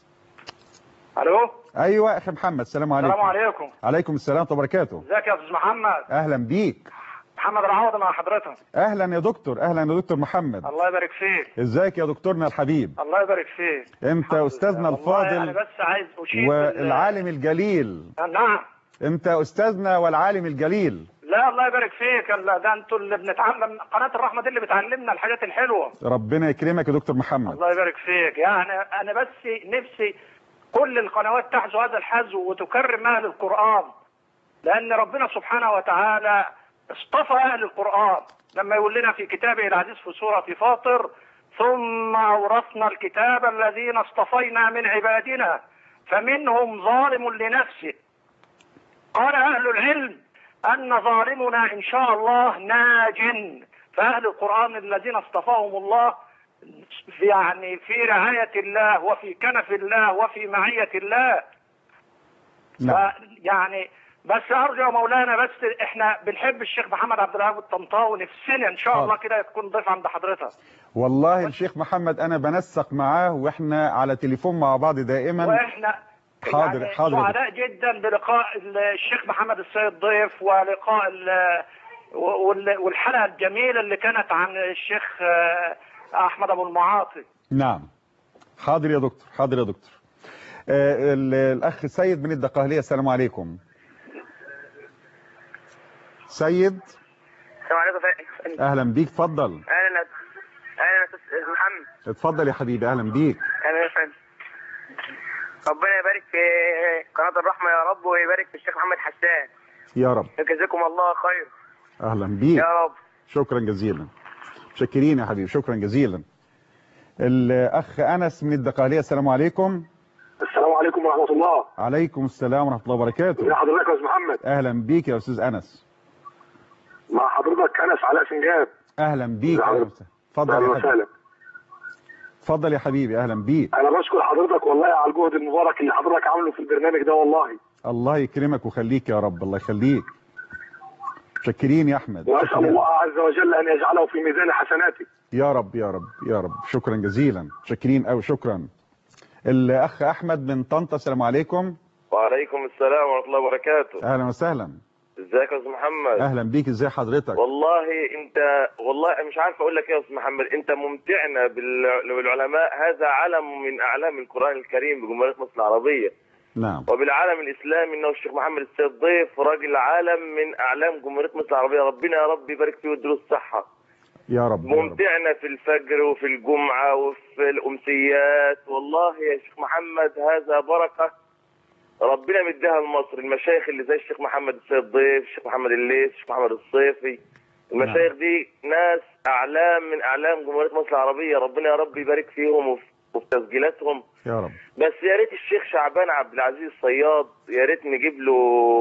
الو. ايوه اخي محمد، السلام عليكم. السلام عليكم. عليكم السلام ورحمه الله وبركاته. ازيك يا استاذ محمد؟ اهلا بيك. محمد العوضي مع حضرتك. اهلا يا دكتور، اهلا يا دكتور محمد. الله يبارك فيك. ازيك يا دكتورنا الحبيب؟ الله يبارك فيك. انت استاذنا الفاضل. انا بس عايز اشيد والعالم الجليل. نعم. انت استاذنا والعالم الجليل. لا الله يبارك فيك، ده انتوا اللي بنتعلم، قناه الرحمه دي اللي بتعلمنا الحاجات الحلوه. ربنا يكرمك يا دكتور محمد. الله يبارك فيك. يعني انا بس نفسي كل القنوات تحذو هذا الحذو وتكرم اهل القران، لان ربنا سبحانه وتعالى اصطفى اهل القران لما يقول لنا في كتابه العزيز في سوره فاطر: ثم اورثنا الكتاب الذين اصطفينا من عبادنا فمنهم ظالم لنفسه. قال اهل العلم ان ظالمنا ان شاء الله ناج، فاهل القران الذين اصطفاهم الله في يعني في رعايه الله وفي كنف الله وفي معيه الله. نعم. يعني بس ارجو يا مولانا، بس احنا بنحب الشيخ محمد عبد الوهاب الطنطاوي، نفسنا ان شاء الله كده يكون ضيف عند حضرتك. والله الشيخ محمد انا بنسق معاه واحنا على تليفون مع بعض دائما. واحنا حاضر يعني حاضر. سعداء جدا بلقاء الشيخ محمد السيد ضيف، ولقاء والحلقه الجميله اللي كانت عن الشيخ احمد ابو المعاطي. نعم حاضر يا دكتور، حاضر يا دكتور. آه الاخ سيد من الدقهليه، السلام عليكم. سيد. السلام عليكم. اهلا بيك، اتفضل. اهلا اهلا يا استاذ محمد. اتفضل يا حبيبي، اهلا بيك. اهلا يا فندم. ربنا يبارك في قناه الرحمه يا رب، ويبارك في الشيخ محمد حسان يا رب. يجزاكم الله خير. اهلا بيك يا رب. شكرا جزيلا. شاكرين يا حبيبي، شكرا جزيلا. الاخ انس من الدقهليه، السلام عليكم. السلام عليكم ورحمه الله. عليكم السلام ورحمه الله وبركاته. ازي حضرتك يا استاذ محمد؟ اهلا بيك يا استاذ انس. مع حضرتك انس علاء سنجاب. اهلا بيك. اهلا اتفضل يا حبيبي. اتفضل يا حبيبي، اهلا بيك. انا بشكر حضرتك والله على الجهد المبارك اللي حضرتك عامله في البرنامج ده والله. الله يكرمك ويخليك يا رب، الله يخليك. شكرين يا احمد. واسال الله عز وجل ان يجعله في ميزان حسناتي يا رب يا رب يا رب. شكرا جزيلا، شاكرين قوي، شكرا. الاخ احمد من طنطا، السلام عليكم. وعليكم السلام ورحمه الله وبركاته. اهلا وسهلا. ازيك يا استاذ محمد؟ اهلا بيك، ازي حضرتك؟ والله انت والله مش عارف اقول لك ايه يا استاذ محمد، انت ممتعنا بالعلماء. هذا علم من اعلام القران الكريم بجمهوريه مصر العربيه. نعم. وبالعالم الاسلامي انه الشيخ محمد السيد ضيف راجل عالم من اعلام جمهوريه مصر العربيه، ربنا يا رب يبارك فيه ويديله الصحه. يا رب. ممتعنا يا رب. في الفجر وفي الجمعه وفي الامسيات، والله يا شيخ محمد هذا بركه ربنا مديها لمصر. المشايخ اللي زي الشيخ محمد السيد ضيف، الشيخ محمد الليث، الشيخ محمد الصيفي، المشايخ دي ناس اعلام من اعلام جمهوريه مصر العربيه، ربنا يا رب يبارك فيهم وفي, وفي تسجيلاتهم يا رب. بس يا ريت الشيخ شعبان عبد العزيز الصياد يا ريت نجيب له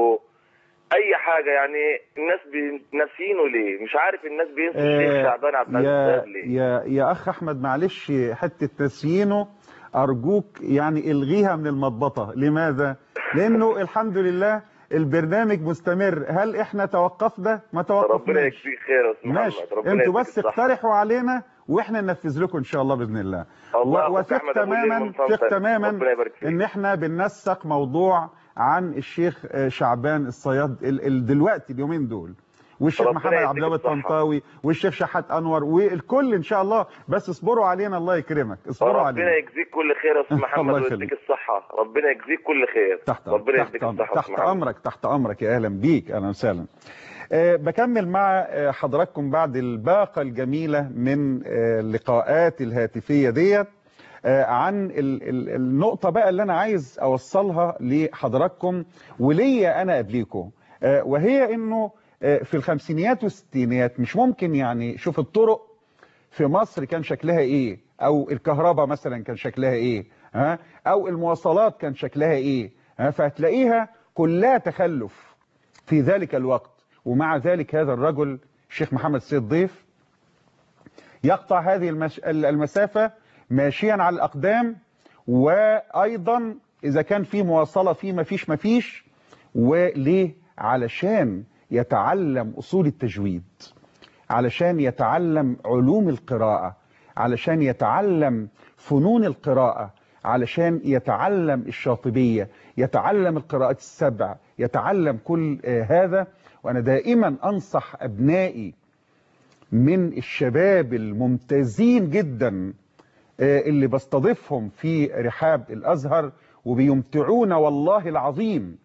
اي حاجه، يعني الناس ناسينه ليه؟ مش عارف الناس بينسوا آه الشيخ شعبان عبد العزيز الصياد ليه؟ يا يا اخ احمد معلش، حته ناسينه ارجوك يعني الغيها من المضبطه. لماذا؟ لانه الحمد لله البرنامج مستمر. هل احنا توقفنا؟ ما توقفناش. ربنا يكفيك خير يا استاذ محمد. انتوا بس اقترحوا علينا واحنا ننفذ لكم ان شاء الله باذن الله. وثق تماما ثق تماما ان احنا بننسق موضوع عن الشيخ شعبان الصياد دلوقتي اليومين دول، والشيخ محمد عبد الوهاب الطنطاوي والشيخ شحات انور والكل ان شاء الله. بس اصبروا علينا، الله يكرمك، اصبروا علينا. ربنا يجزيك كل خير يا استاذ محمد ويديك الصحه، ربنا يجزيك كل خير. تحت ربنا يديك الصحه. تحت امرك، تحت امرك يا اهلا بيك، اهلا وسهلا. أه بكمل مع حضراتكم بعد الباقة الجميلة من اللقاءات الهاتفية ديت أه عن ال ال النقطة بقى اللي أنا عايز أوصلها لحضراتكم وليا أنا قبليكم، أه وهي إنه في الخمسينيات والستينيات مش ممكن يعني شوف الطرق في مصر كان شكلها ايه، او الكهرباء مثلا كان شكلها ايه، ها، او المواصلات كان شكلها ايه، ها، فهتلاقيها كلها تخلف في ذلك الوقت. ومع ذلك هذا الرجل الشيخ محمد السيد ضيف يقطع هذه المش... المسافة ماشيا على الأقدام، وأيضا إذا كان في مواصلة في ما فيش ما فيش. وليه؟ علشان يتعلم أصول التجويد، علشان يتعلم علوم القراءة، علشان يتعلم فنون القراءة، علشان يتعلم الشاطبية، يتعلم القراءات السبع، يتعلم كل هذا. وأنا دائما أنصح أبنائي من الشباب الممتازين جدا اللي بستضيفهم في رحاب الأزهر وبيمتعون والله العظيم،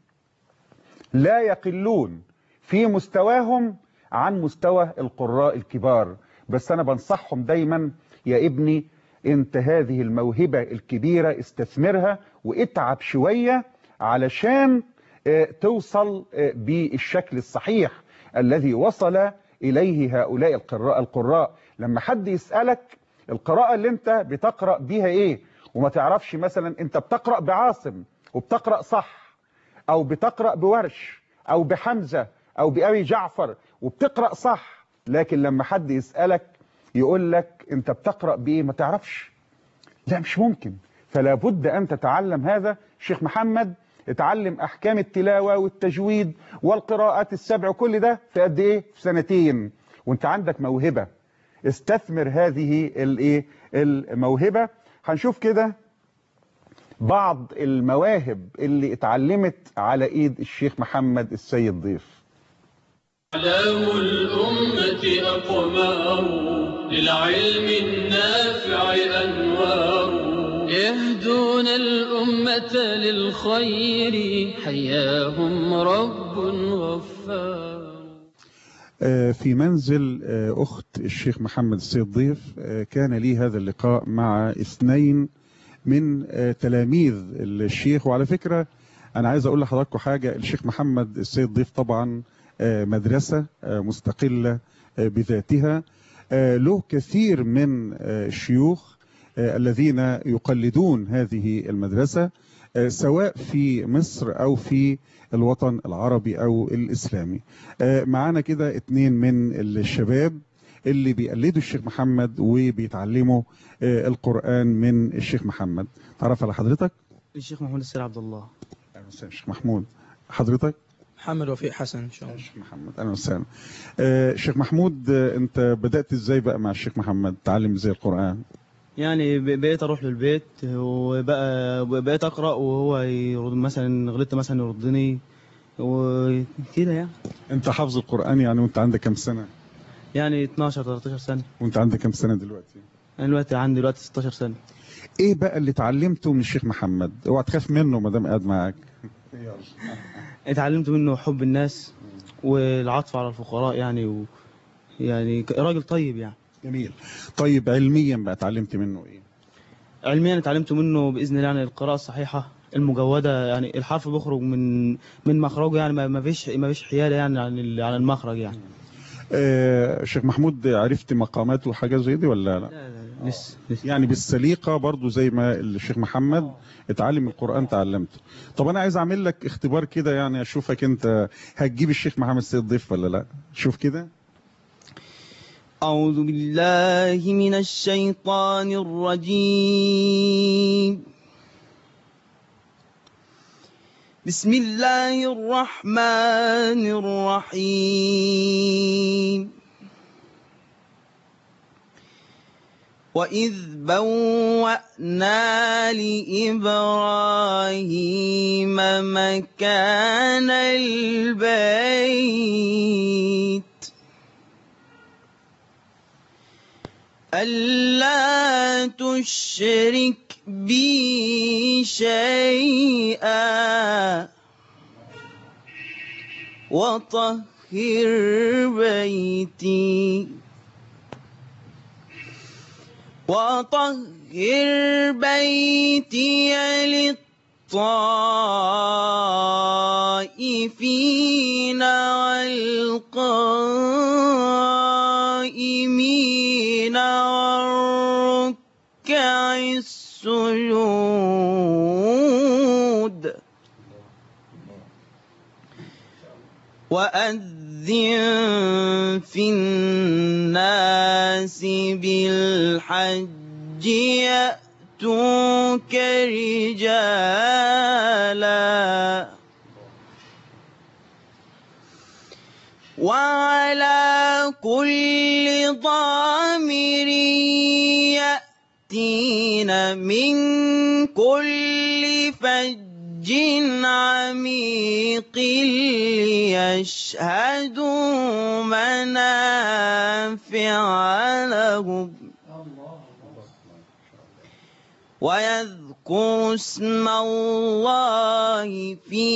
لا يقلون في مستواهم عن مستوى القراء الكبار، بس أنا بنصحهم دايما يا ابني انت هذه الموهبة الكبيرة استثمرها واتعب شوية علشان توصل بالشكل الصحيح الذي وصل إليه هؤلاء القراء القراء لما حد يسألك القراءة اللي انت بتقرأ بيها ايه، وما تعرفش مثلا انت بتقرأ بعاصم وبتقرأ صح، او بتقرأ بورش او بحمزة او بأبي جعفر وبتقرأ صح، لكن لما حد يسألك يقول لك انت بتقرأ بايه ما تعرفش، لا مش ممكن. فلا بد ان تتعلم هذا. الشيخ محمد اتعلم احكام التلاوة والتجويد والقراءات السبع وكل ده في قد ايه؟ في سنتين. وانت عندك موهبة، استثمر هذه الايه الموهبة. هنشوف كده بعض المواهب اللي اتعلمت على ايد الشيخ محمد السيد ضيف. أعلام الأمة أقمار للعلم النافع أنوار يهدون الأمة للخير حياهم رب غفار. في منزل أخت الشيخ محمد السيد ضيف كان لي هذا اللقاء مع اثنين من تلاميذ الشيخ. وعلى فكرة أنا عايز أقول لحضراتكم حاجة، الشيخ محمد السيد ضيف طبعا مدرسة مستقلة بذاتها، له كثير من الشيوخ الذين يقلدون هذه المدرسة سواء في مصر أو في الوطن العربي أو الإسلامي. معانا كده اتنين من الشباب اللي بيقلدوا الشيخ محمد وبيتعلموا القرآن من الشيخ محمد. تعرف على حضرتك؟ الشيخ محمود السيد عبد الله. أهلا وسهلا الشيخ محمود. حضرتك؟ محمد وفيق حسن ان شاء الله. الشيخ محمد اهلا وسهلا. الشيخ محمود انت بدأت ازاي بقى مع الشيخ محمد تعلم ازاي القرآن؟ يعني بقيت اروح للبيت وبقى بقيت اقرا وهو يرد، مثلا غلطت مثلا يردني وكده يعني. انت حافظ القرآن يعني وانت عندك كام سنة؟ يعني اتناشر تلتاشر سنة. وانت عندك كام سنة دلوقتي؟ انا دلوقتي عندي دلوقتي ستاشر سنة. ايه بقى اللي اتعلمته من الشيخ محمد؟ اوعى تخاف منه ما دام قاعد معاك. اتعلمت منه حب الناس والعطف على الفقراء يعني، و يعني راجل طيب يعني. جميل. طيب علميا بقى اتعلمت منه ايه؟ علميا اتعلمت منه باذن الله يعني القراءة الصحيحة المجودة، يعني الحرف بيخرج من من مخرجه، يعني ما فيش ما فيش حيادة يعني عن عن المخرج يعني. آه شيخ محمود عرفت مقامات وحاجة زي دي ولا لا؟ لا لا لسه لسه. يعني بالسليقة برضو زي ما الشيخ محمد اتعلم القرآن تعلمته. طب انا عايز اعمل لك اختبار كده يعني اشوفك انت هتجيب الشيخ محمد السيد ضيف ولا لا. شوف كده. أعوذ بالله من الشيطان الرجيم. بسم الله الرحمن الرحيم. وإذ بوأنا لإبراهيم مكان البيت ألا تشرك بي شيئا وطهر بيتي وطهر بيتي للطائفين والقائمين والركع السجود وأذن في الناس بالحج يأتوك رجالا وعلى كل ضامر يأتين من كل فج عميق ليشهدوا منافع لهم ويذكروا اسم الله في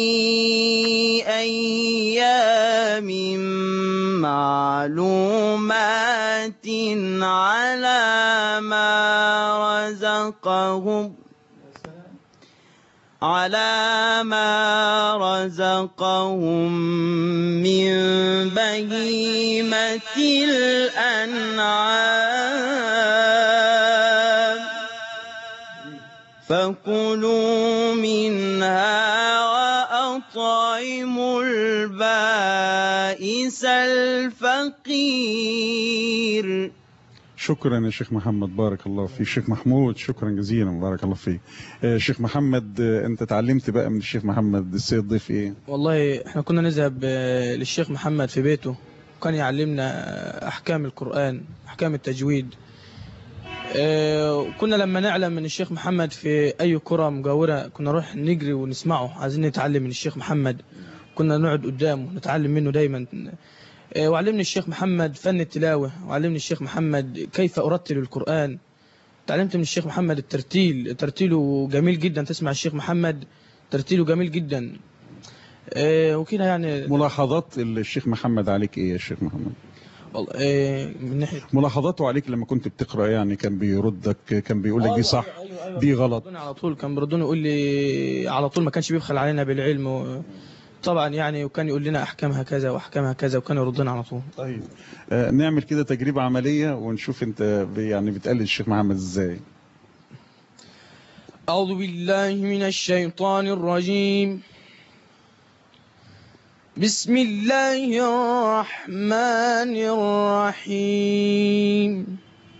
أيام معلومات على ما رزقهم على ما رزقهم من بهيمة الأنعام فكلوا منها وأطعموا البائس الفقير. شكرا يا شيخ محمد، بارك الله فيك. شيخ محمود شكرا جزيلا، بارك الله فيك. شيخ محمد، انت اتعلمت بقى من الشيخ محمد السيد ضيف ايه؟ والله احنا كنا نذهب للشيخ محمد في بيته، وكان يعلمنا احكام القرآن، احكام التجويد. كنا لما نعلم من الشيخ محمد في اي قرى مجاورة كنا نروح نجري ونسمعه، عايزين نتعلم من الشيخ محمد. كنا نقعد قدامه نتعلم منه دايما. وعلمني الشيخ محمد فن التلاوة، وعلمني الشيخ محمد كيف أرتل القرآن. تعلمت من الشيخ محمد الترتيل، ترتيله جميل جدا. تسمع الشيخ محمد ترتيله جميل جدا. وكده يعني. ملاحظات الشيخ محمد عليك ايه يا شيخ محمد؟ والله من ناحية ملاحظاته عليك لما كنت بتقرأ، يعني كان بيردك، كان بيقول لك دي صح أيوة أيوة دي غلط؟ على طول كان بيردوني يقول لي على طول، ما كانش بيبخل علينا بالعلم و... طبعا يعني، وكان يقول لنا احكامها كذا واحكامها كذا، وكان يردنا على طول. طيب آه نعمل كده تجربة عملية ونشوف انت يعني بتقلد الشيخ محمد ازاي. أعوذ بالله من الشيطان الرجيم. بسم الله الرحمن الرحيم.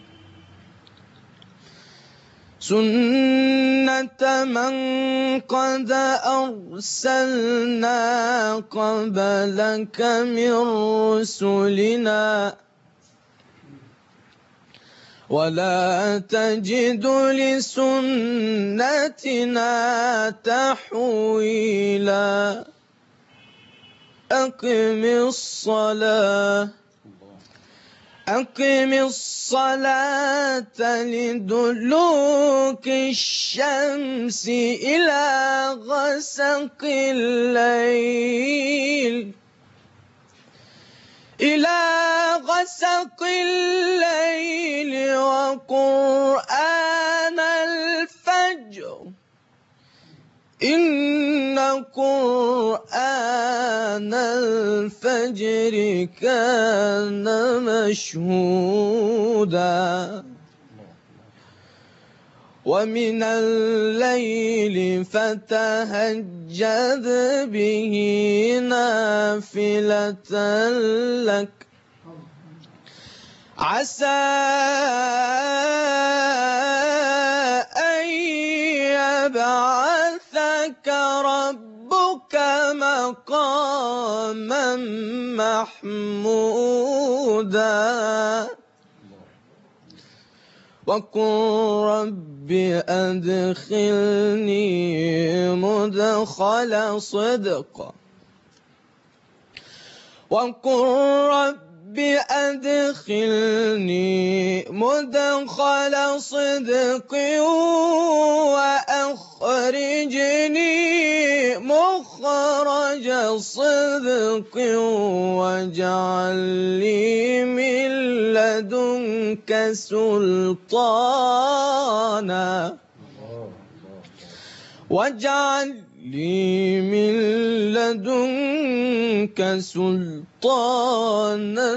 سنة من قد أرسلنا قبلك من رسلنا ولا تجد لسنتنا تحويلا. أقم الصلاة أقم الصلاة لدلوك الشمس إلى غسق الليل إلى غسق الليل وقرآن الفجر إن قرآن الفجر كان مشهودا. ومن الليل فتهجد به نافلة لك عسى أن يبعثك ربك مقاما محمودا. وقل رب أدخلني مدخل صدق وقل رب رب أدخلني مدخل صدق وأخرجني مخرج صدق واجعل لي من لدنك سلطانا واجعل لي من لدنك سلطانا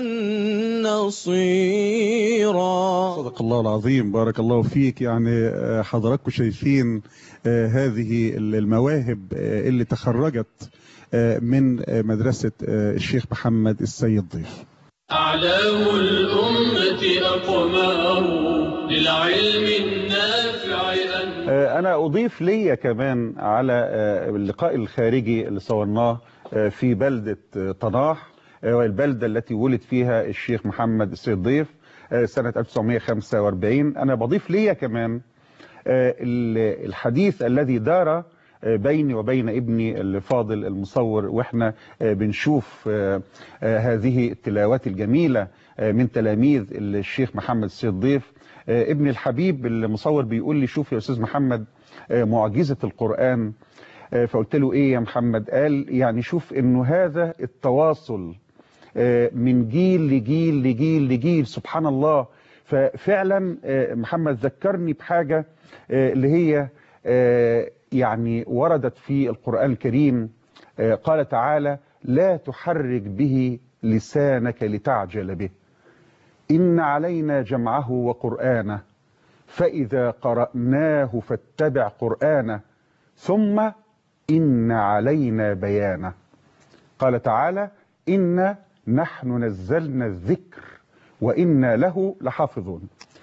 نصيرا. صدق الله العظيم، بارك الله فيك. يعني حضراتكم شايفين هذه المواهب اللي تخرجت من مدرسة الشيخ محمد السيد ضيف. أعلام الأمة أقمار للعلم النافع أن أنا أضيف لي كمان على اللقاء الخارجي اللي صورناه في بلدة طناح، والبلدة التي ولد فيها الشيخ محمد السيد ضيف سنة ألف وتسعمائة وخمسة وأربعين. أنا بضيف لي كمان الحديث الذي دار بيني وبين ابني الفاضل المصور، واحنا بنشوف هذه التلاوات الجميلة من تلاميذ الشيخ محمد السيد ضيف. ابني الحبيب المصور بيقول لي شوف يا أستاذ محمد معجزة القرآن. فقلت له ايه يا محمد؟ قال يعني شوف انه هذا التواصل من جيل لجيل لجيل لجيل، سبحان الله. ففعلا محمد ذكرني بحاجة اللي هي يعني وردت في القرآن الكريم. قال تعالى لا تحرك به لسانك لتعجل به إن علينا جمعه وقرآنه فإذا قرأناه فاتبع قرآنه ثم إن علينا بيانه. قال تعالى إنا نحن نزلنا الذكر وإنا له لحافظون.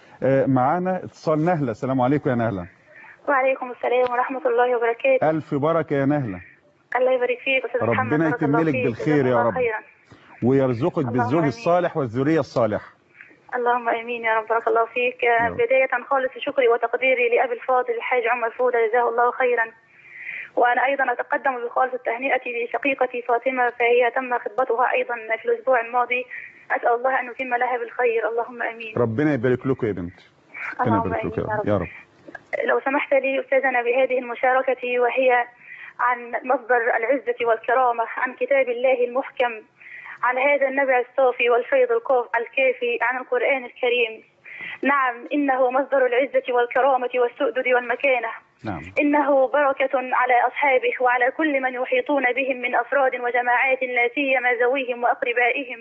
معانا اتصال نهلة. السلام عليكم يا نهلة. وعليكم السلام ورحمة الله وبركاته. ألف بركة يا نهلة. الله يبارك فيك أستاذ محمد. ربنا يتملك بالخير يا رب خيرا. ويرزقك بالزوج الصالح والذرية الصالحة. اللهم امين يا رب. بارك الله فيك. بداية خالص شكري وتقديري لأبي الفاضل الحاج عمر فودة جزاه الله خيرا. وأنا أيضا أتقدم بخالص التهنئة لشقيقتي فاطمة، فهي تم خطبتها أيضا في الأسبوع الماضي. أسأل الله أن يتم لها بالخير. اللهم امين. ربنا يبارك لكم يا بنت. ربنا يبارك لك يا رب. لو سمحت لي أستاذنا بهذه المشاركة، وهي عن مصدر العزة والكرامة، عن كتاب الله المحكم، عن هذا النبع الصافي والفيض الكافي، عن القرآن الكريم. نعم إنه مصدر العزة والكرامة والسؤدد والمكانة. نعم. إنه بركة على أصحابه وعلى كل من يحيطون بهم من أفراد وجماعات، لا سيما ذويهم وأقربائهم.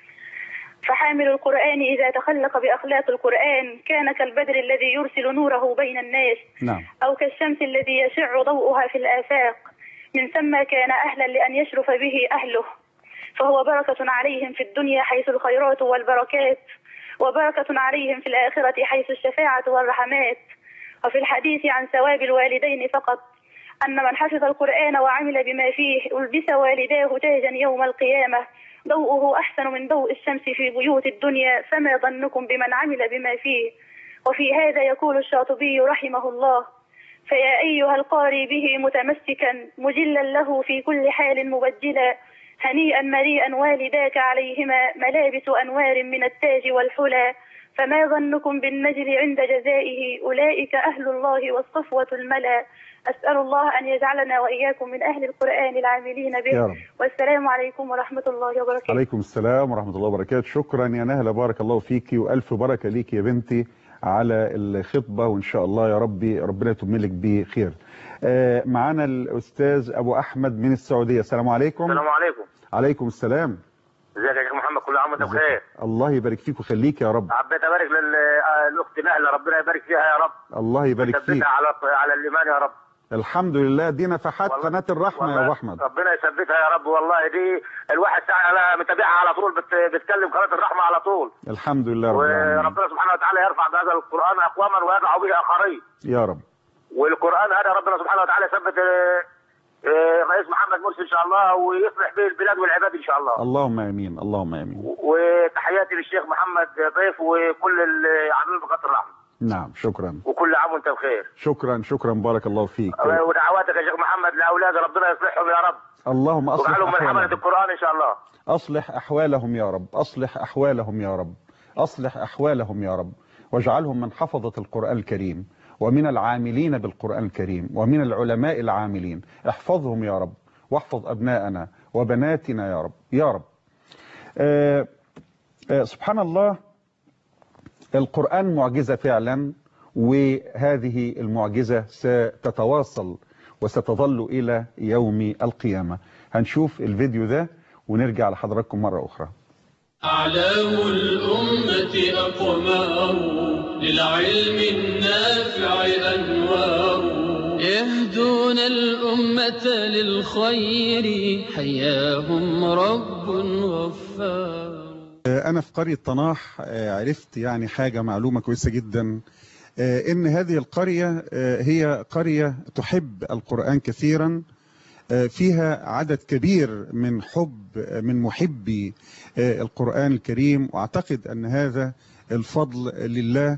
فحامل القرآن إذا تخلق بأخلاق القرآن كان كالبدر الذي يرسل نوره بين الناس. نعم. أو كالشمس الذي يشع ضوءها في الآفاق. من ثم كان أهلا لأن يشرف به أهله، فهو بركة عليهم في الدنيا حيث الخيرات والبركات، وبركة عليهم في الآخرة حيث الشفاعة والرحمات. وفي الحديث عن ثواب الوالدين فقط أن من حفظ القرآن وعمل بما فيه ألبس والداه تاجا يوم القيامة ضوءه أحسن من ضوء الشمس في بيوت الدنيا، فما ظنكم بمن عمل بما فيه. وفي هذا يقول الشاطبي رحمه الله: فيا أيها القاري به متمسكا مجلا له في كل حال مبجلا، هنيئا مريئا والداك عليهما ملابس أنوار من التاج والحلى، فما ظنكم بالنجل عند جزائه أولئك أهل الله والصفوة الملا. أسأل الله أن يجعلنا وإياكم من أهل القرآن العاملين به. والسلام عليكم ورحمة الله وبركاته. عليكم السلام ورحمة الله وبركاته. شكرا يا نهلة، بارك الله فيكي وألف بركة ليك يا بنتي على الخطبة، وإن شاء الله يا ربي ربنا يتملك بخير. آه معنا الأستاذ أبو أحمد من السعودية. السلام عليكم. السلام عليكم. عليكم السلام. ازيك يا شيخ محمد؟ كل عام وانت بخير. الله يبارك فيك ويخليك يا رب. حبيت ابارك للاخت نهله، ربنا يبارك فيها يا رب. الله يبارك فيك. على على الايمان يا رب. الحمد لله، دي نفحات قناه الرحمه يا ابو احمد. ربنا يثبتها يا رب. والله دي الواحد ساعه متابعها على طول، بتكلم قناه الرحمه على طول. الحمد لله رب العالمين. وربنا سبحانه وتعالى يرفع بهذا القران اقواما ويدعو به اخرين يا رب. والقران هذا ربنا سبحانه وتعالى يثبت رئيس محمد مرسي ان شاء الله، ويصلح به البلاد والعباد ان شاء الله. اللهم امين اللهم امين. وتحياتي للشيخ محمد ضيف وكل العاملين بقناه الرحمه. نعم شكرا. وكل عام وانت بخير. شكرا شكرا بارك الله فيك. ودعواتك يا شيخ محمد لاولاد ربنا يصلحهم يا رب. اللهم اصلح واجعلهم من حملة القران ان شاء الله. أصلح أحوالهم يا رب، أصلح أحوالهم يا رب، أصلح أحوالهم يا رب، واجعلهم من حفظة القرآن الكريم ومن العاملين بالقرآن الكريم ومن العلماء العاملين. احفظهم يا رب، واحفظ أبناءنا وبناتنا يا رب يا رب. آه آه سبحان الله، القرآن معجزة فعلا، وهذه المعجزة ستتواصل وستظل إلى يوم القيامة. هنشوف الفيديو ده ونرجع لحضراتكم مرة أخرى. أعلام الأمة أقمار، للعلم النافع أنوار، يهدون الأمة للخير، حياهم رب غفار. أنا في قرية طناح عرفت يعني حاجة معلومة كويسة جدا، إن هذه القرية هي قرية تحب القرآن كثيرا، فيها عدد كبير من حب من محبي القرآن الكريم، وأعتقد أن هذا الفضل لله،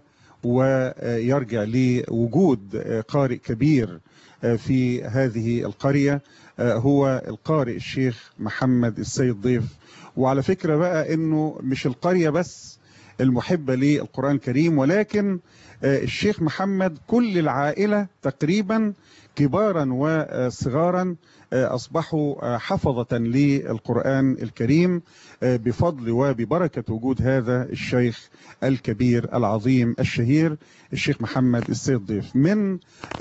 ويرجع لوجود قارئ كبير في هذه القرية هو القارئ الشيخ محمد السيد ضيف. وعلى فكرة بقى أنه مش القرية بس المحبة للقرآن الكريم، ولكن الشيخ محمد كل العائلة تقريبا كبارا وصغارا أصبحوا حفظة للقرآن الكريم بفضل وببركة وجود هذا الشيخ الكبير العظيم الشهير الشيخ محمد السيد ضيف. من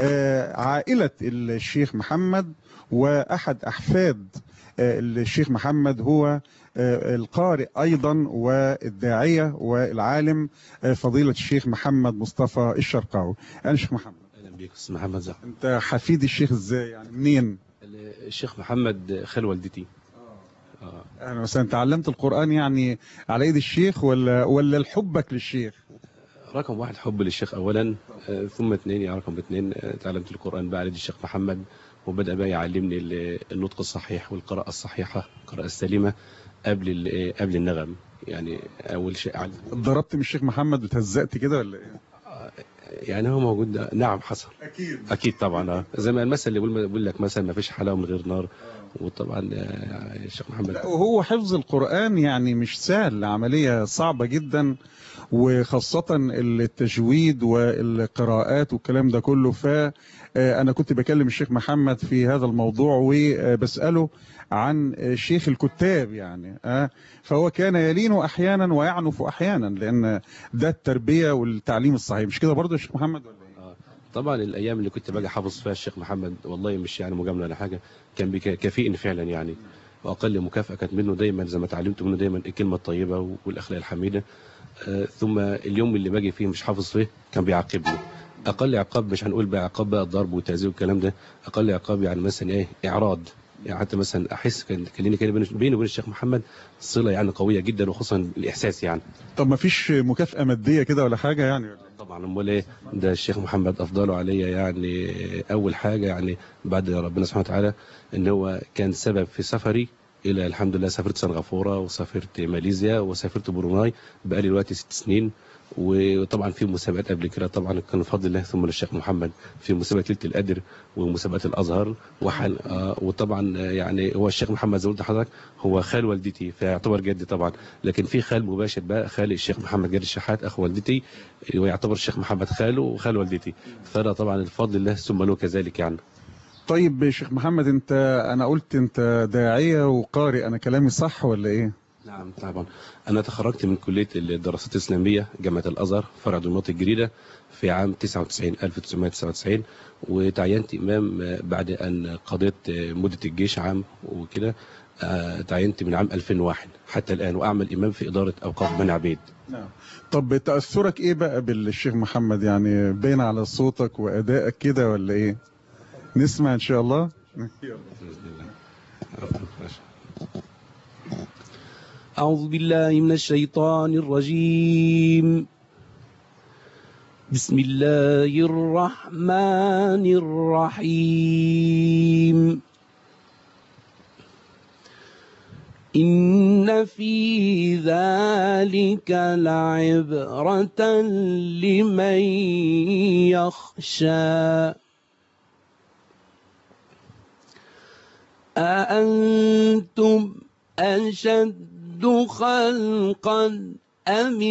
عائلة الشيخ محمد وأحد أحفاد الشيخ محمد هو القارئ أيضا والداعية والعالم فضيلة الشيخ محمد مصطفى الشرقاوي. أنا الشيخ محمد. أهلا بيك أستاذ محمد زهر. أنت حفيد الشيخ إزاي يعني منين؟ الشيخ محمد خال والدتي. اه أنا مثلا تعلمت القرآن يعني على إيد الشيخ ولا ولا الحبك للشيخ؟ رقم واحد حب للشيخ أولا، ثم اثنين يعني رقم اثنين تعلمت القرآن بقى على إيد الشيخ محمد، وبدأ بقى يعلمني النطق الصحيح والقراءة الصحيحة، القراءة السليمة قبل قبل النغم. يعني أول شيء علم. ضربت من الشيخ محمد وتهزقت كده ولا إيه؟ يعني هو موجود. نعم حصل. أكيد أكيد طبعا. زي ما المثل اللي بيقول لك مثلا ما فيش حلاوة من غير نار. وطبعا الشيخ محمد وهو حفظ القرآن يعني مش سهل، عملية صعبة جدا، وخاصة التجويد والقراءات والكلام ده كله. فأنا كنت بكلم الشيخ محمد في هذا الموضوع وبسأله عن شيخ الكتاب يعني أه فهو كان يلين أحيانا ويعنف أحيانا، لأن ده التربية والتعليم الصحيح. مش كده برضه يا شيخ محمد ولا إيه؟ آه طبعا الأيام اللي كنت باجي حافظ فيها الشيخ محمد والله مش يعني مجاملة ولا حاجة، كان كفيء فعلا يعني، وأقل مكافأة كانت منه دايما زي ما تعلمت منه دايما الكلمة الطيبة والأخلاق الحميدة. آه ثم اليوم اللي باجي فيه مش حافظ فيه كان بيعاقبني. أقل عقاب، مش هنقول بقى عقاب بقى الضرب والتعذيب والكلام ده، أقل عقاب يعني مثلا إيه إعراض. يعني حتى مثلا أحس كان كليني كده بيني وبين الشيخ محمد صلة يعني قوية جدا، وخصوصا الإحساس يعني. طب ما فيش مكافأة مادية كده ولا حاجة يعني؟ طبعا امال ايه، ده الشيخ محمد افضله عليا يعني. اول حاجه يعني بعد ربنا سبحانه وتعالى ان هو كان سبب في سفري الى الحمد لله. سافرت سنغافوره وسافرت ماليزيا وسافرت بروناي بقالي دلوقتي ست سنين. وطبعا في مسابقات قبل كده طبعا كان بفضل الله ثم للشيخ محمد في مسابقه ليله القدر ومسابقات الازهر وحل آه وطبعا يعني هو الشيخ محمد زي ما قلت لحضرتك هو خال والدتي فيعتبر جدي طبعا، لكن في خال مباشر بقى خالي الشيخ محمد جاد الشحات اخو والدتي ويعتبر الشيخ محمد خاله وخال والدتي، فانا طبعا الفضل الله ثم له كذلك يعني. طيب شيخ محمد انت انا قلت انت داعيه وقارئ، انا كلامي صح ولا ايه؟ نعم طبعا. أنا تخرجت من كلية الدراسات الإسلامية جامعة الأزهر فرع دمياط الجديدة في عام تسعة وتسعين ألف وتسعمائة وتسعة وتسعين، وتعينت إمام بعد أن قضيت مدة الجيش عام وكده. تعينت من عام ألفين وواحد حتى الآن وأعمل إمام في إدارة أوقاف بني عبيد. نعم. طب تأثرك إيه بقى بالشيخ محمد؟ يعني باين على صوتك وأدائك كده ولا إيه؟ نسمع إن شاء الله. أعوذ بالله من الشيطان الرجيم. بسم الله الرحمن الرحيم. إن في ذلك لعبرة لمن يخشى. أأنتم أشد خلقا أم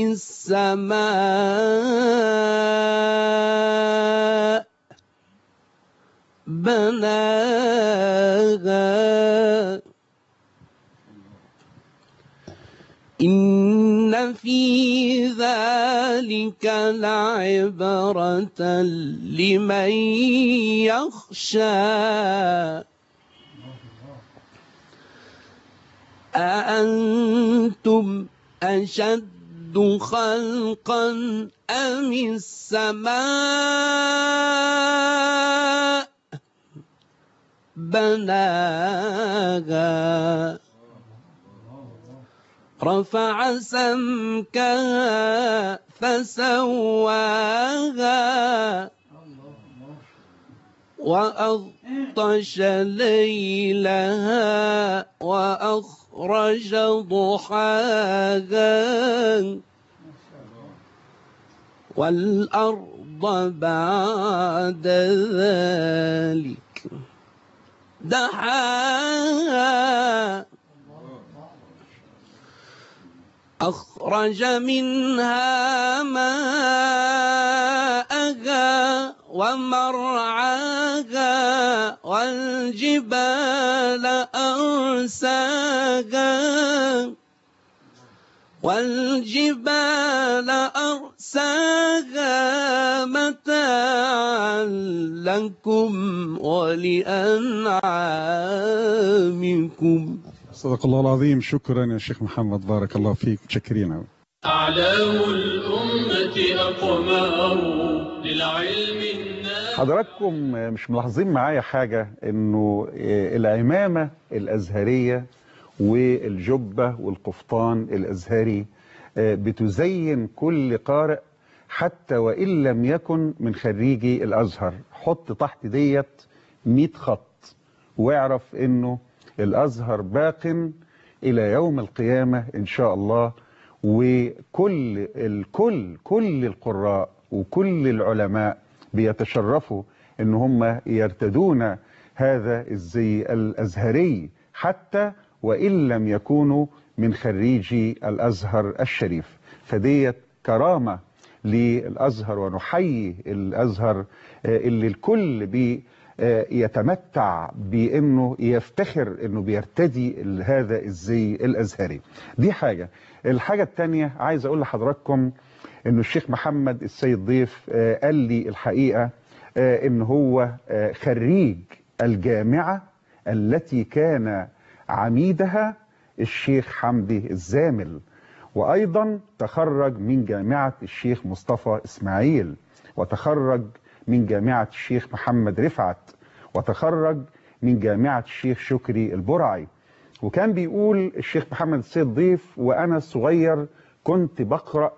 السماء بناها إن في ذلك لعبرة لمن يخشى أأنتم أشد خلقا أم السماء بناها رفع سمكها فسواها وأغطش ليلها وأخرج ضحاها والأرض بعد ذلك دحاها أخرج منها ماءها ومرعاها والجبال أرساها والجبال أرساها متاعا لكم ولأنعامكم. صدق الله العظيم. شكرا يا شيخ محمد، بارك الله فيك، متشكرين. أعلام الأمة أقمار للعلم النافع. حضراتكم مش ملاحظين معايا حاجة، انه العمامة الأزهرية والجبة والقفطان الأزهري بتزين كل قارئ حتى وإن لم يكن من خريجي الأزهر. حط تحت ديت مئة خط واعرف انه الأزهر باق إلى يوم القيامة إن شاء الله. وكل الكل كل القراء وكل العلماء بيتشرفوا إن هم يرتدون هذا الزي الأزهري حتى وإن لم يكونوا من خريجي الأزهر الشريف. فديت كرامة للأزهر، ونحيي الأزهر اللي الكل بي يتمتع بأنه يفتخر أنه بيرتدي هذا الزي الأزهري. دي حاجة. الحاجة التانية عايز أقول لحضراتكم أنه الشيخ محمد السيد ضيف قال لي الحقيقة أنه هو خريج الجامعة التي كان عميدها الشيخ حمدي الزامل، وأيضا تخرج من جامعة الشيخ مصطفى إسماعيل، وتخرج من جامعة الشيخ محمد رفعت، وتخرج من جامعة الشيخ شكري البرعي. وكان بيقول الشيخ محمد السيد ضيف: وأنا صغير كنت بقرأ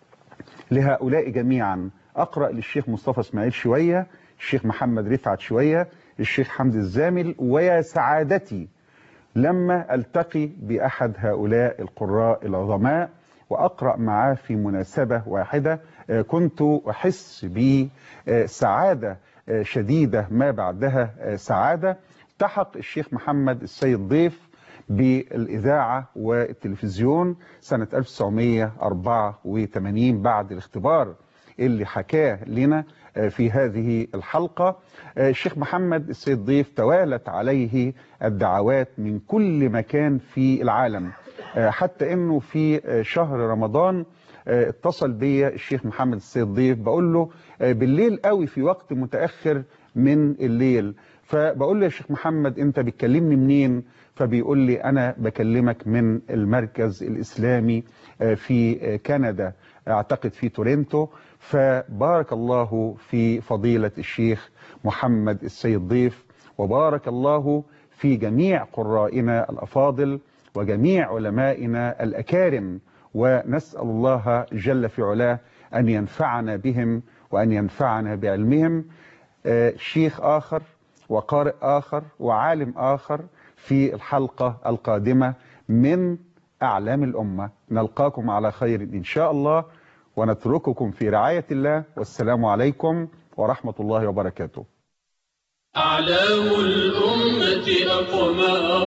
لهؤلاء جميعا، أقرأ للشيخ مصطفى إسماعيل شوية، الشيخ محمد رفعت شوية، الشيخ حمدي الزامل، ويا سعادتي لما ألتقي بأحد هؤلاء القراء العظماء وأقرأ معاه في مناسبة واحدة. كنت أحس بسعادة شديدة ما بعدها سعادة. التحق الشيخ محمد السيد ضيف بالإذاعة والتلفزيون سنة ألف وتسعمائة وأربعة وثمانين بعد الاختبار اللي حكاه لنا في هذه الحلقة. الشيخ محمد السيد ضيف توالت عليه الدعوات من كل مكان في العالم، حتى انه في شهر رمضان اتصل بي الشيخ محمد السيد ضيف، بقول له بالليل قوي في وقت متأخر من الليل، فبقول له يا شيخ محمد انت بتكلمني منين؟ فبيقول لي انا بكلمك من المركز الاسلامي في كندا، اعتقد في تورنتو. فبارك الله في فضيلة الشيخ محمد السيد ضيف، وبارك الله في جميع قرائنا الأفاضل وجميع علمائنا الأكارم، ونسأل الله جل في علاه أن ينفعنا بهم وأن ينفعنا بعلمهم. شيخ آخر وقارئ آخر وعالم آخر في الحلقة القادمة من أعلام الأمة. نلقاكم على خير إن شاء الله، ونترككم في رعاية الله، والسلام عليكم ورحمة الله وبركاته. أعلام الأمة أقمار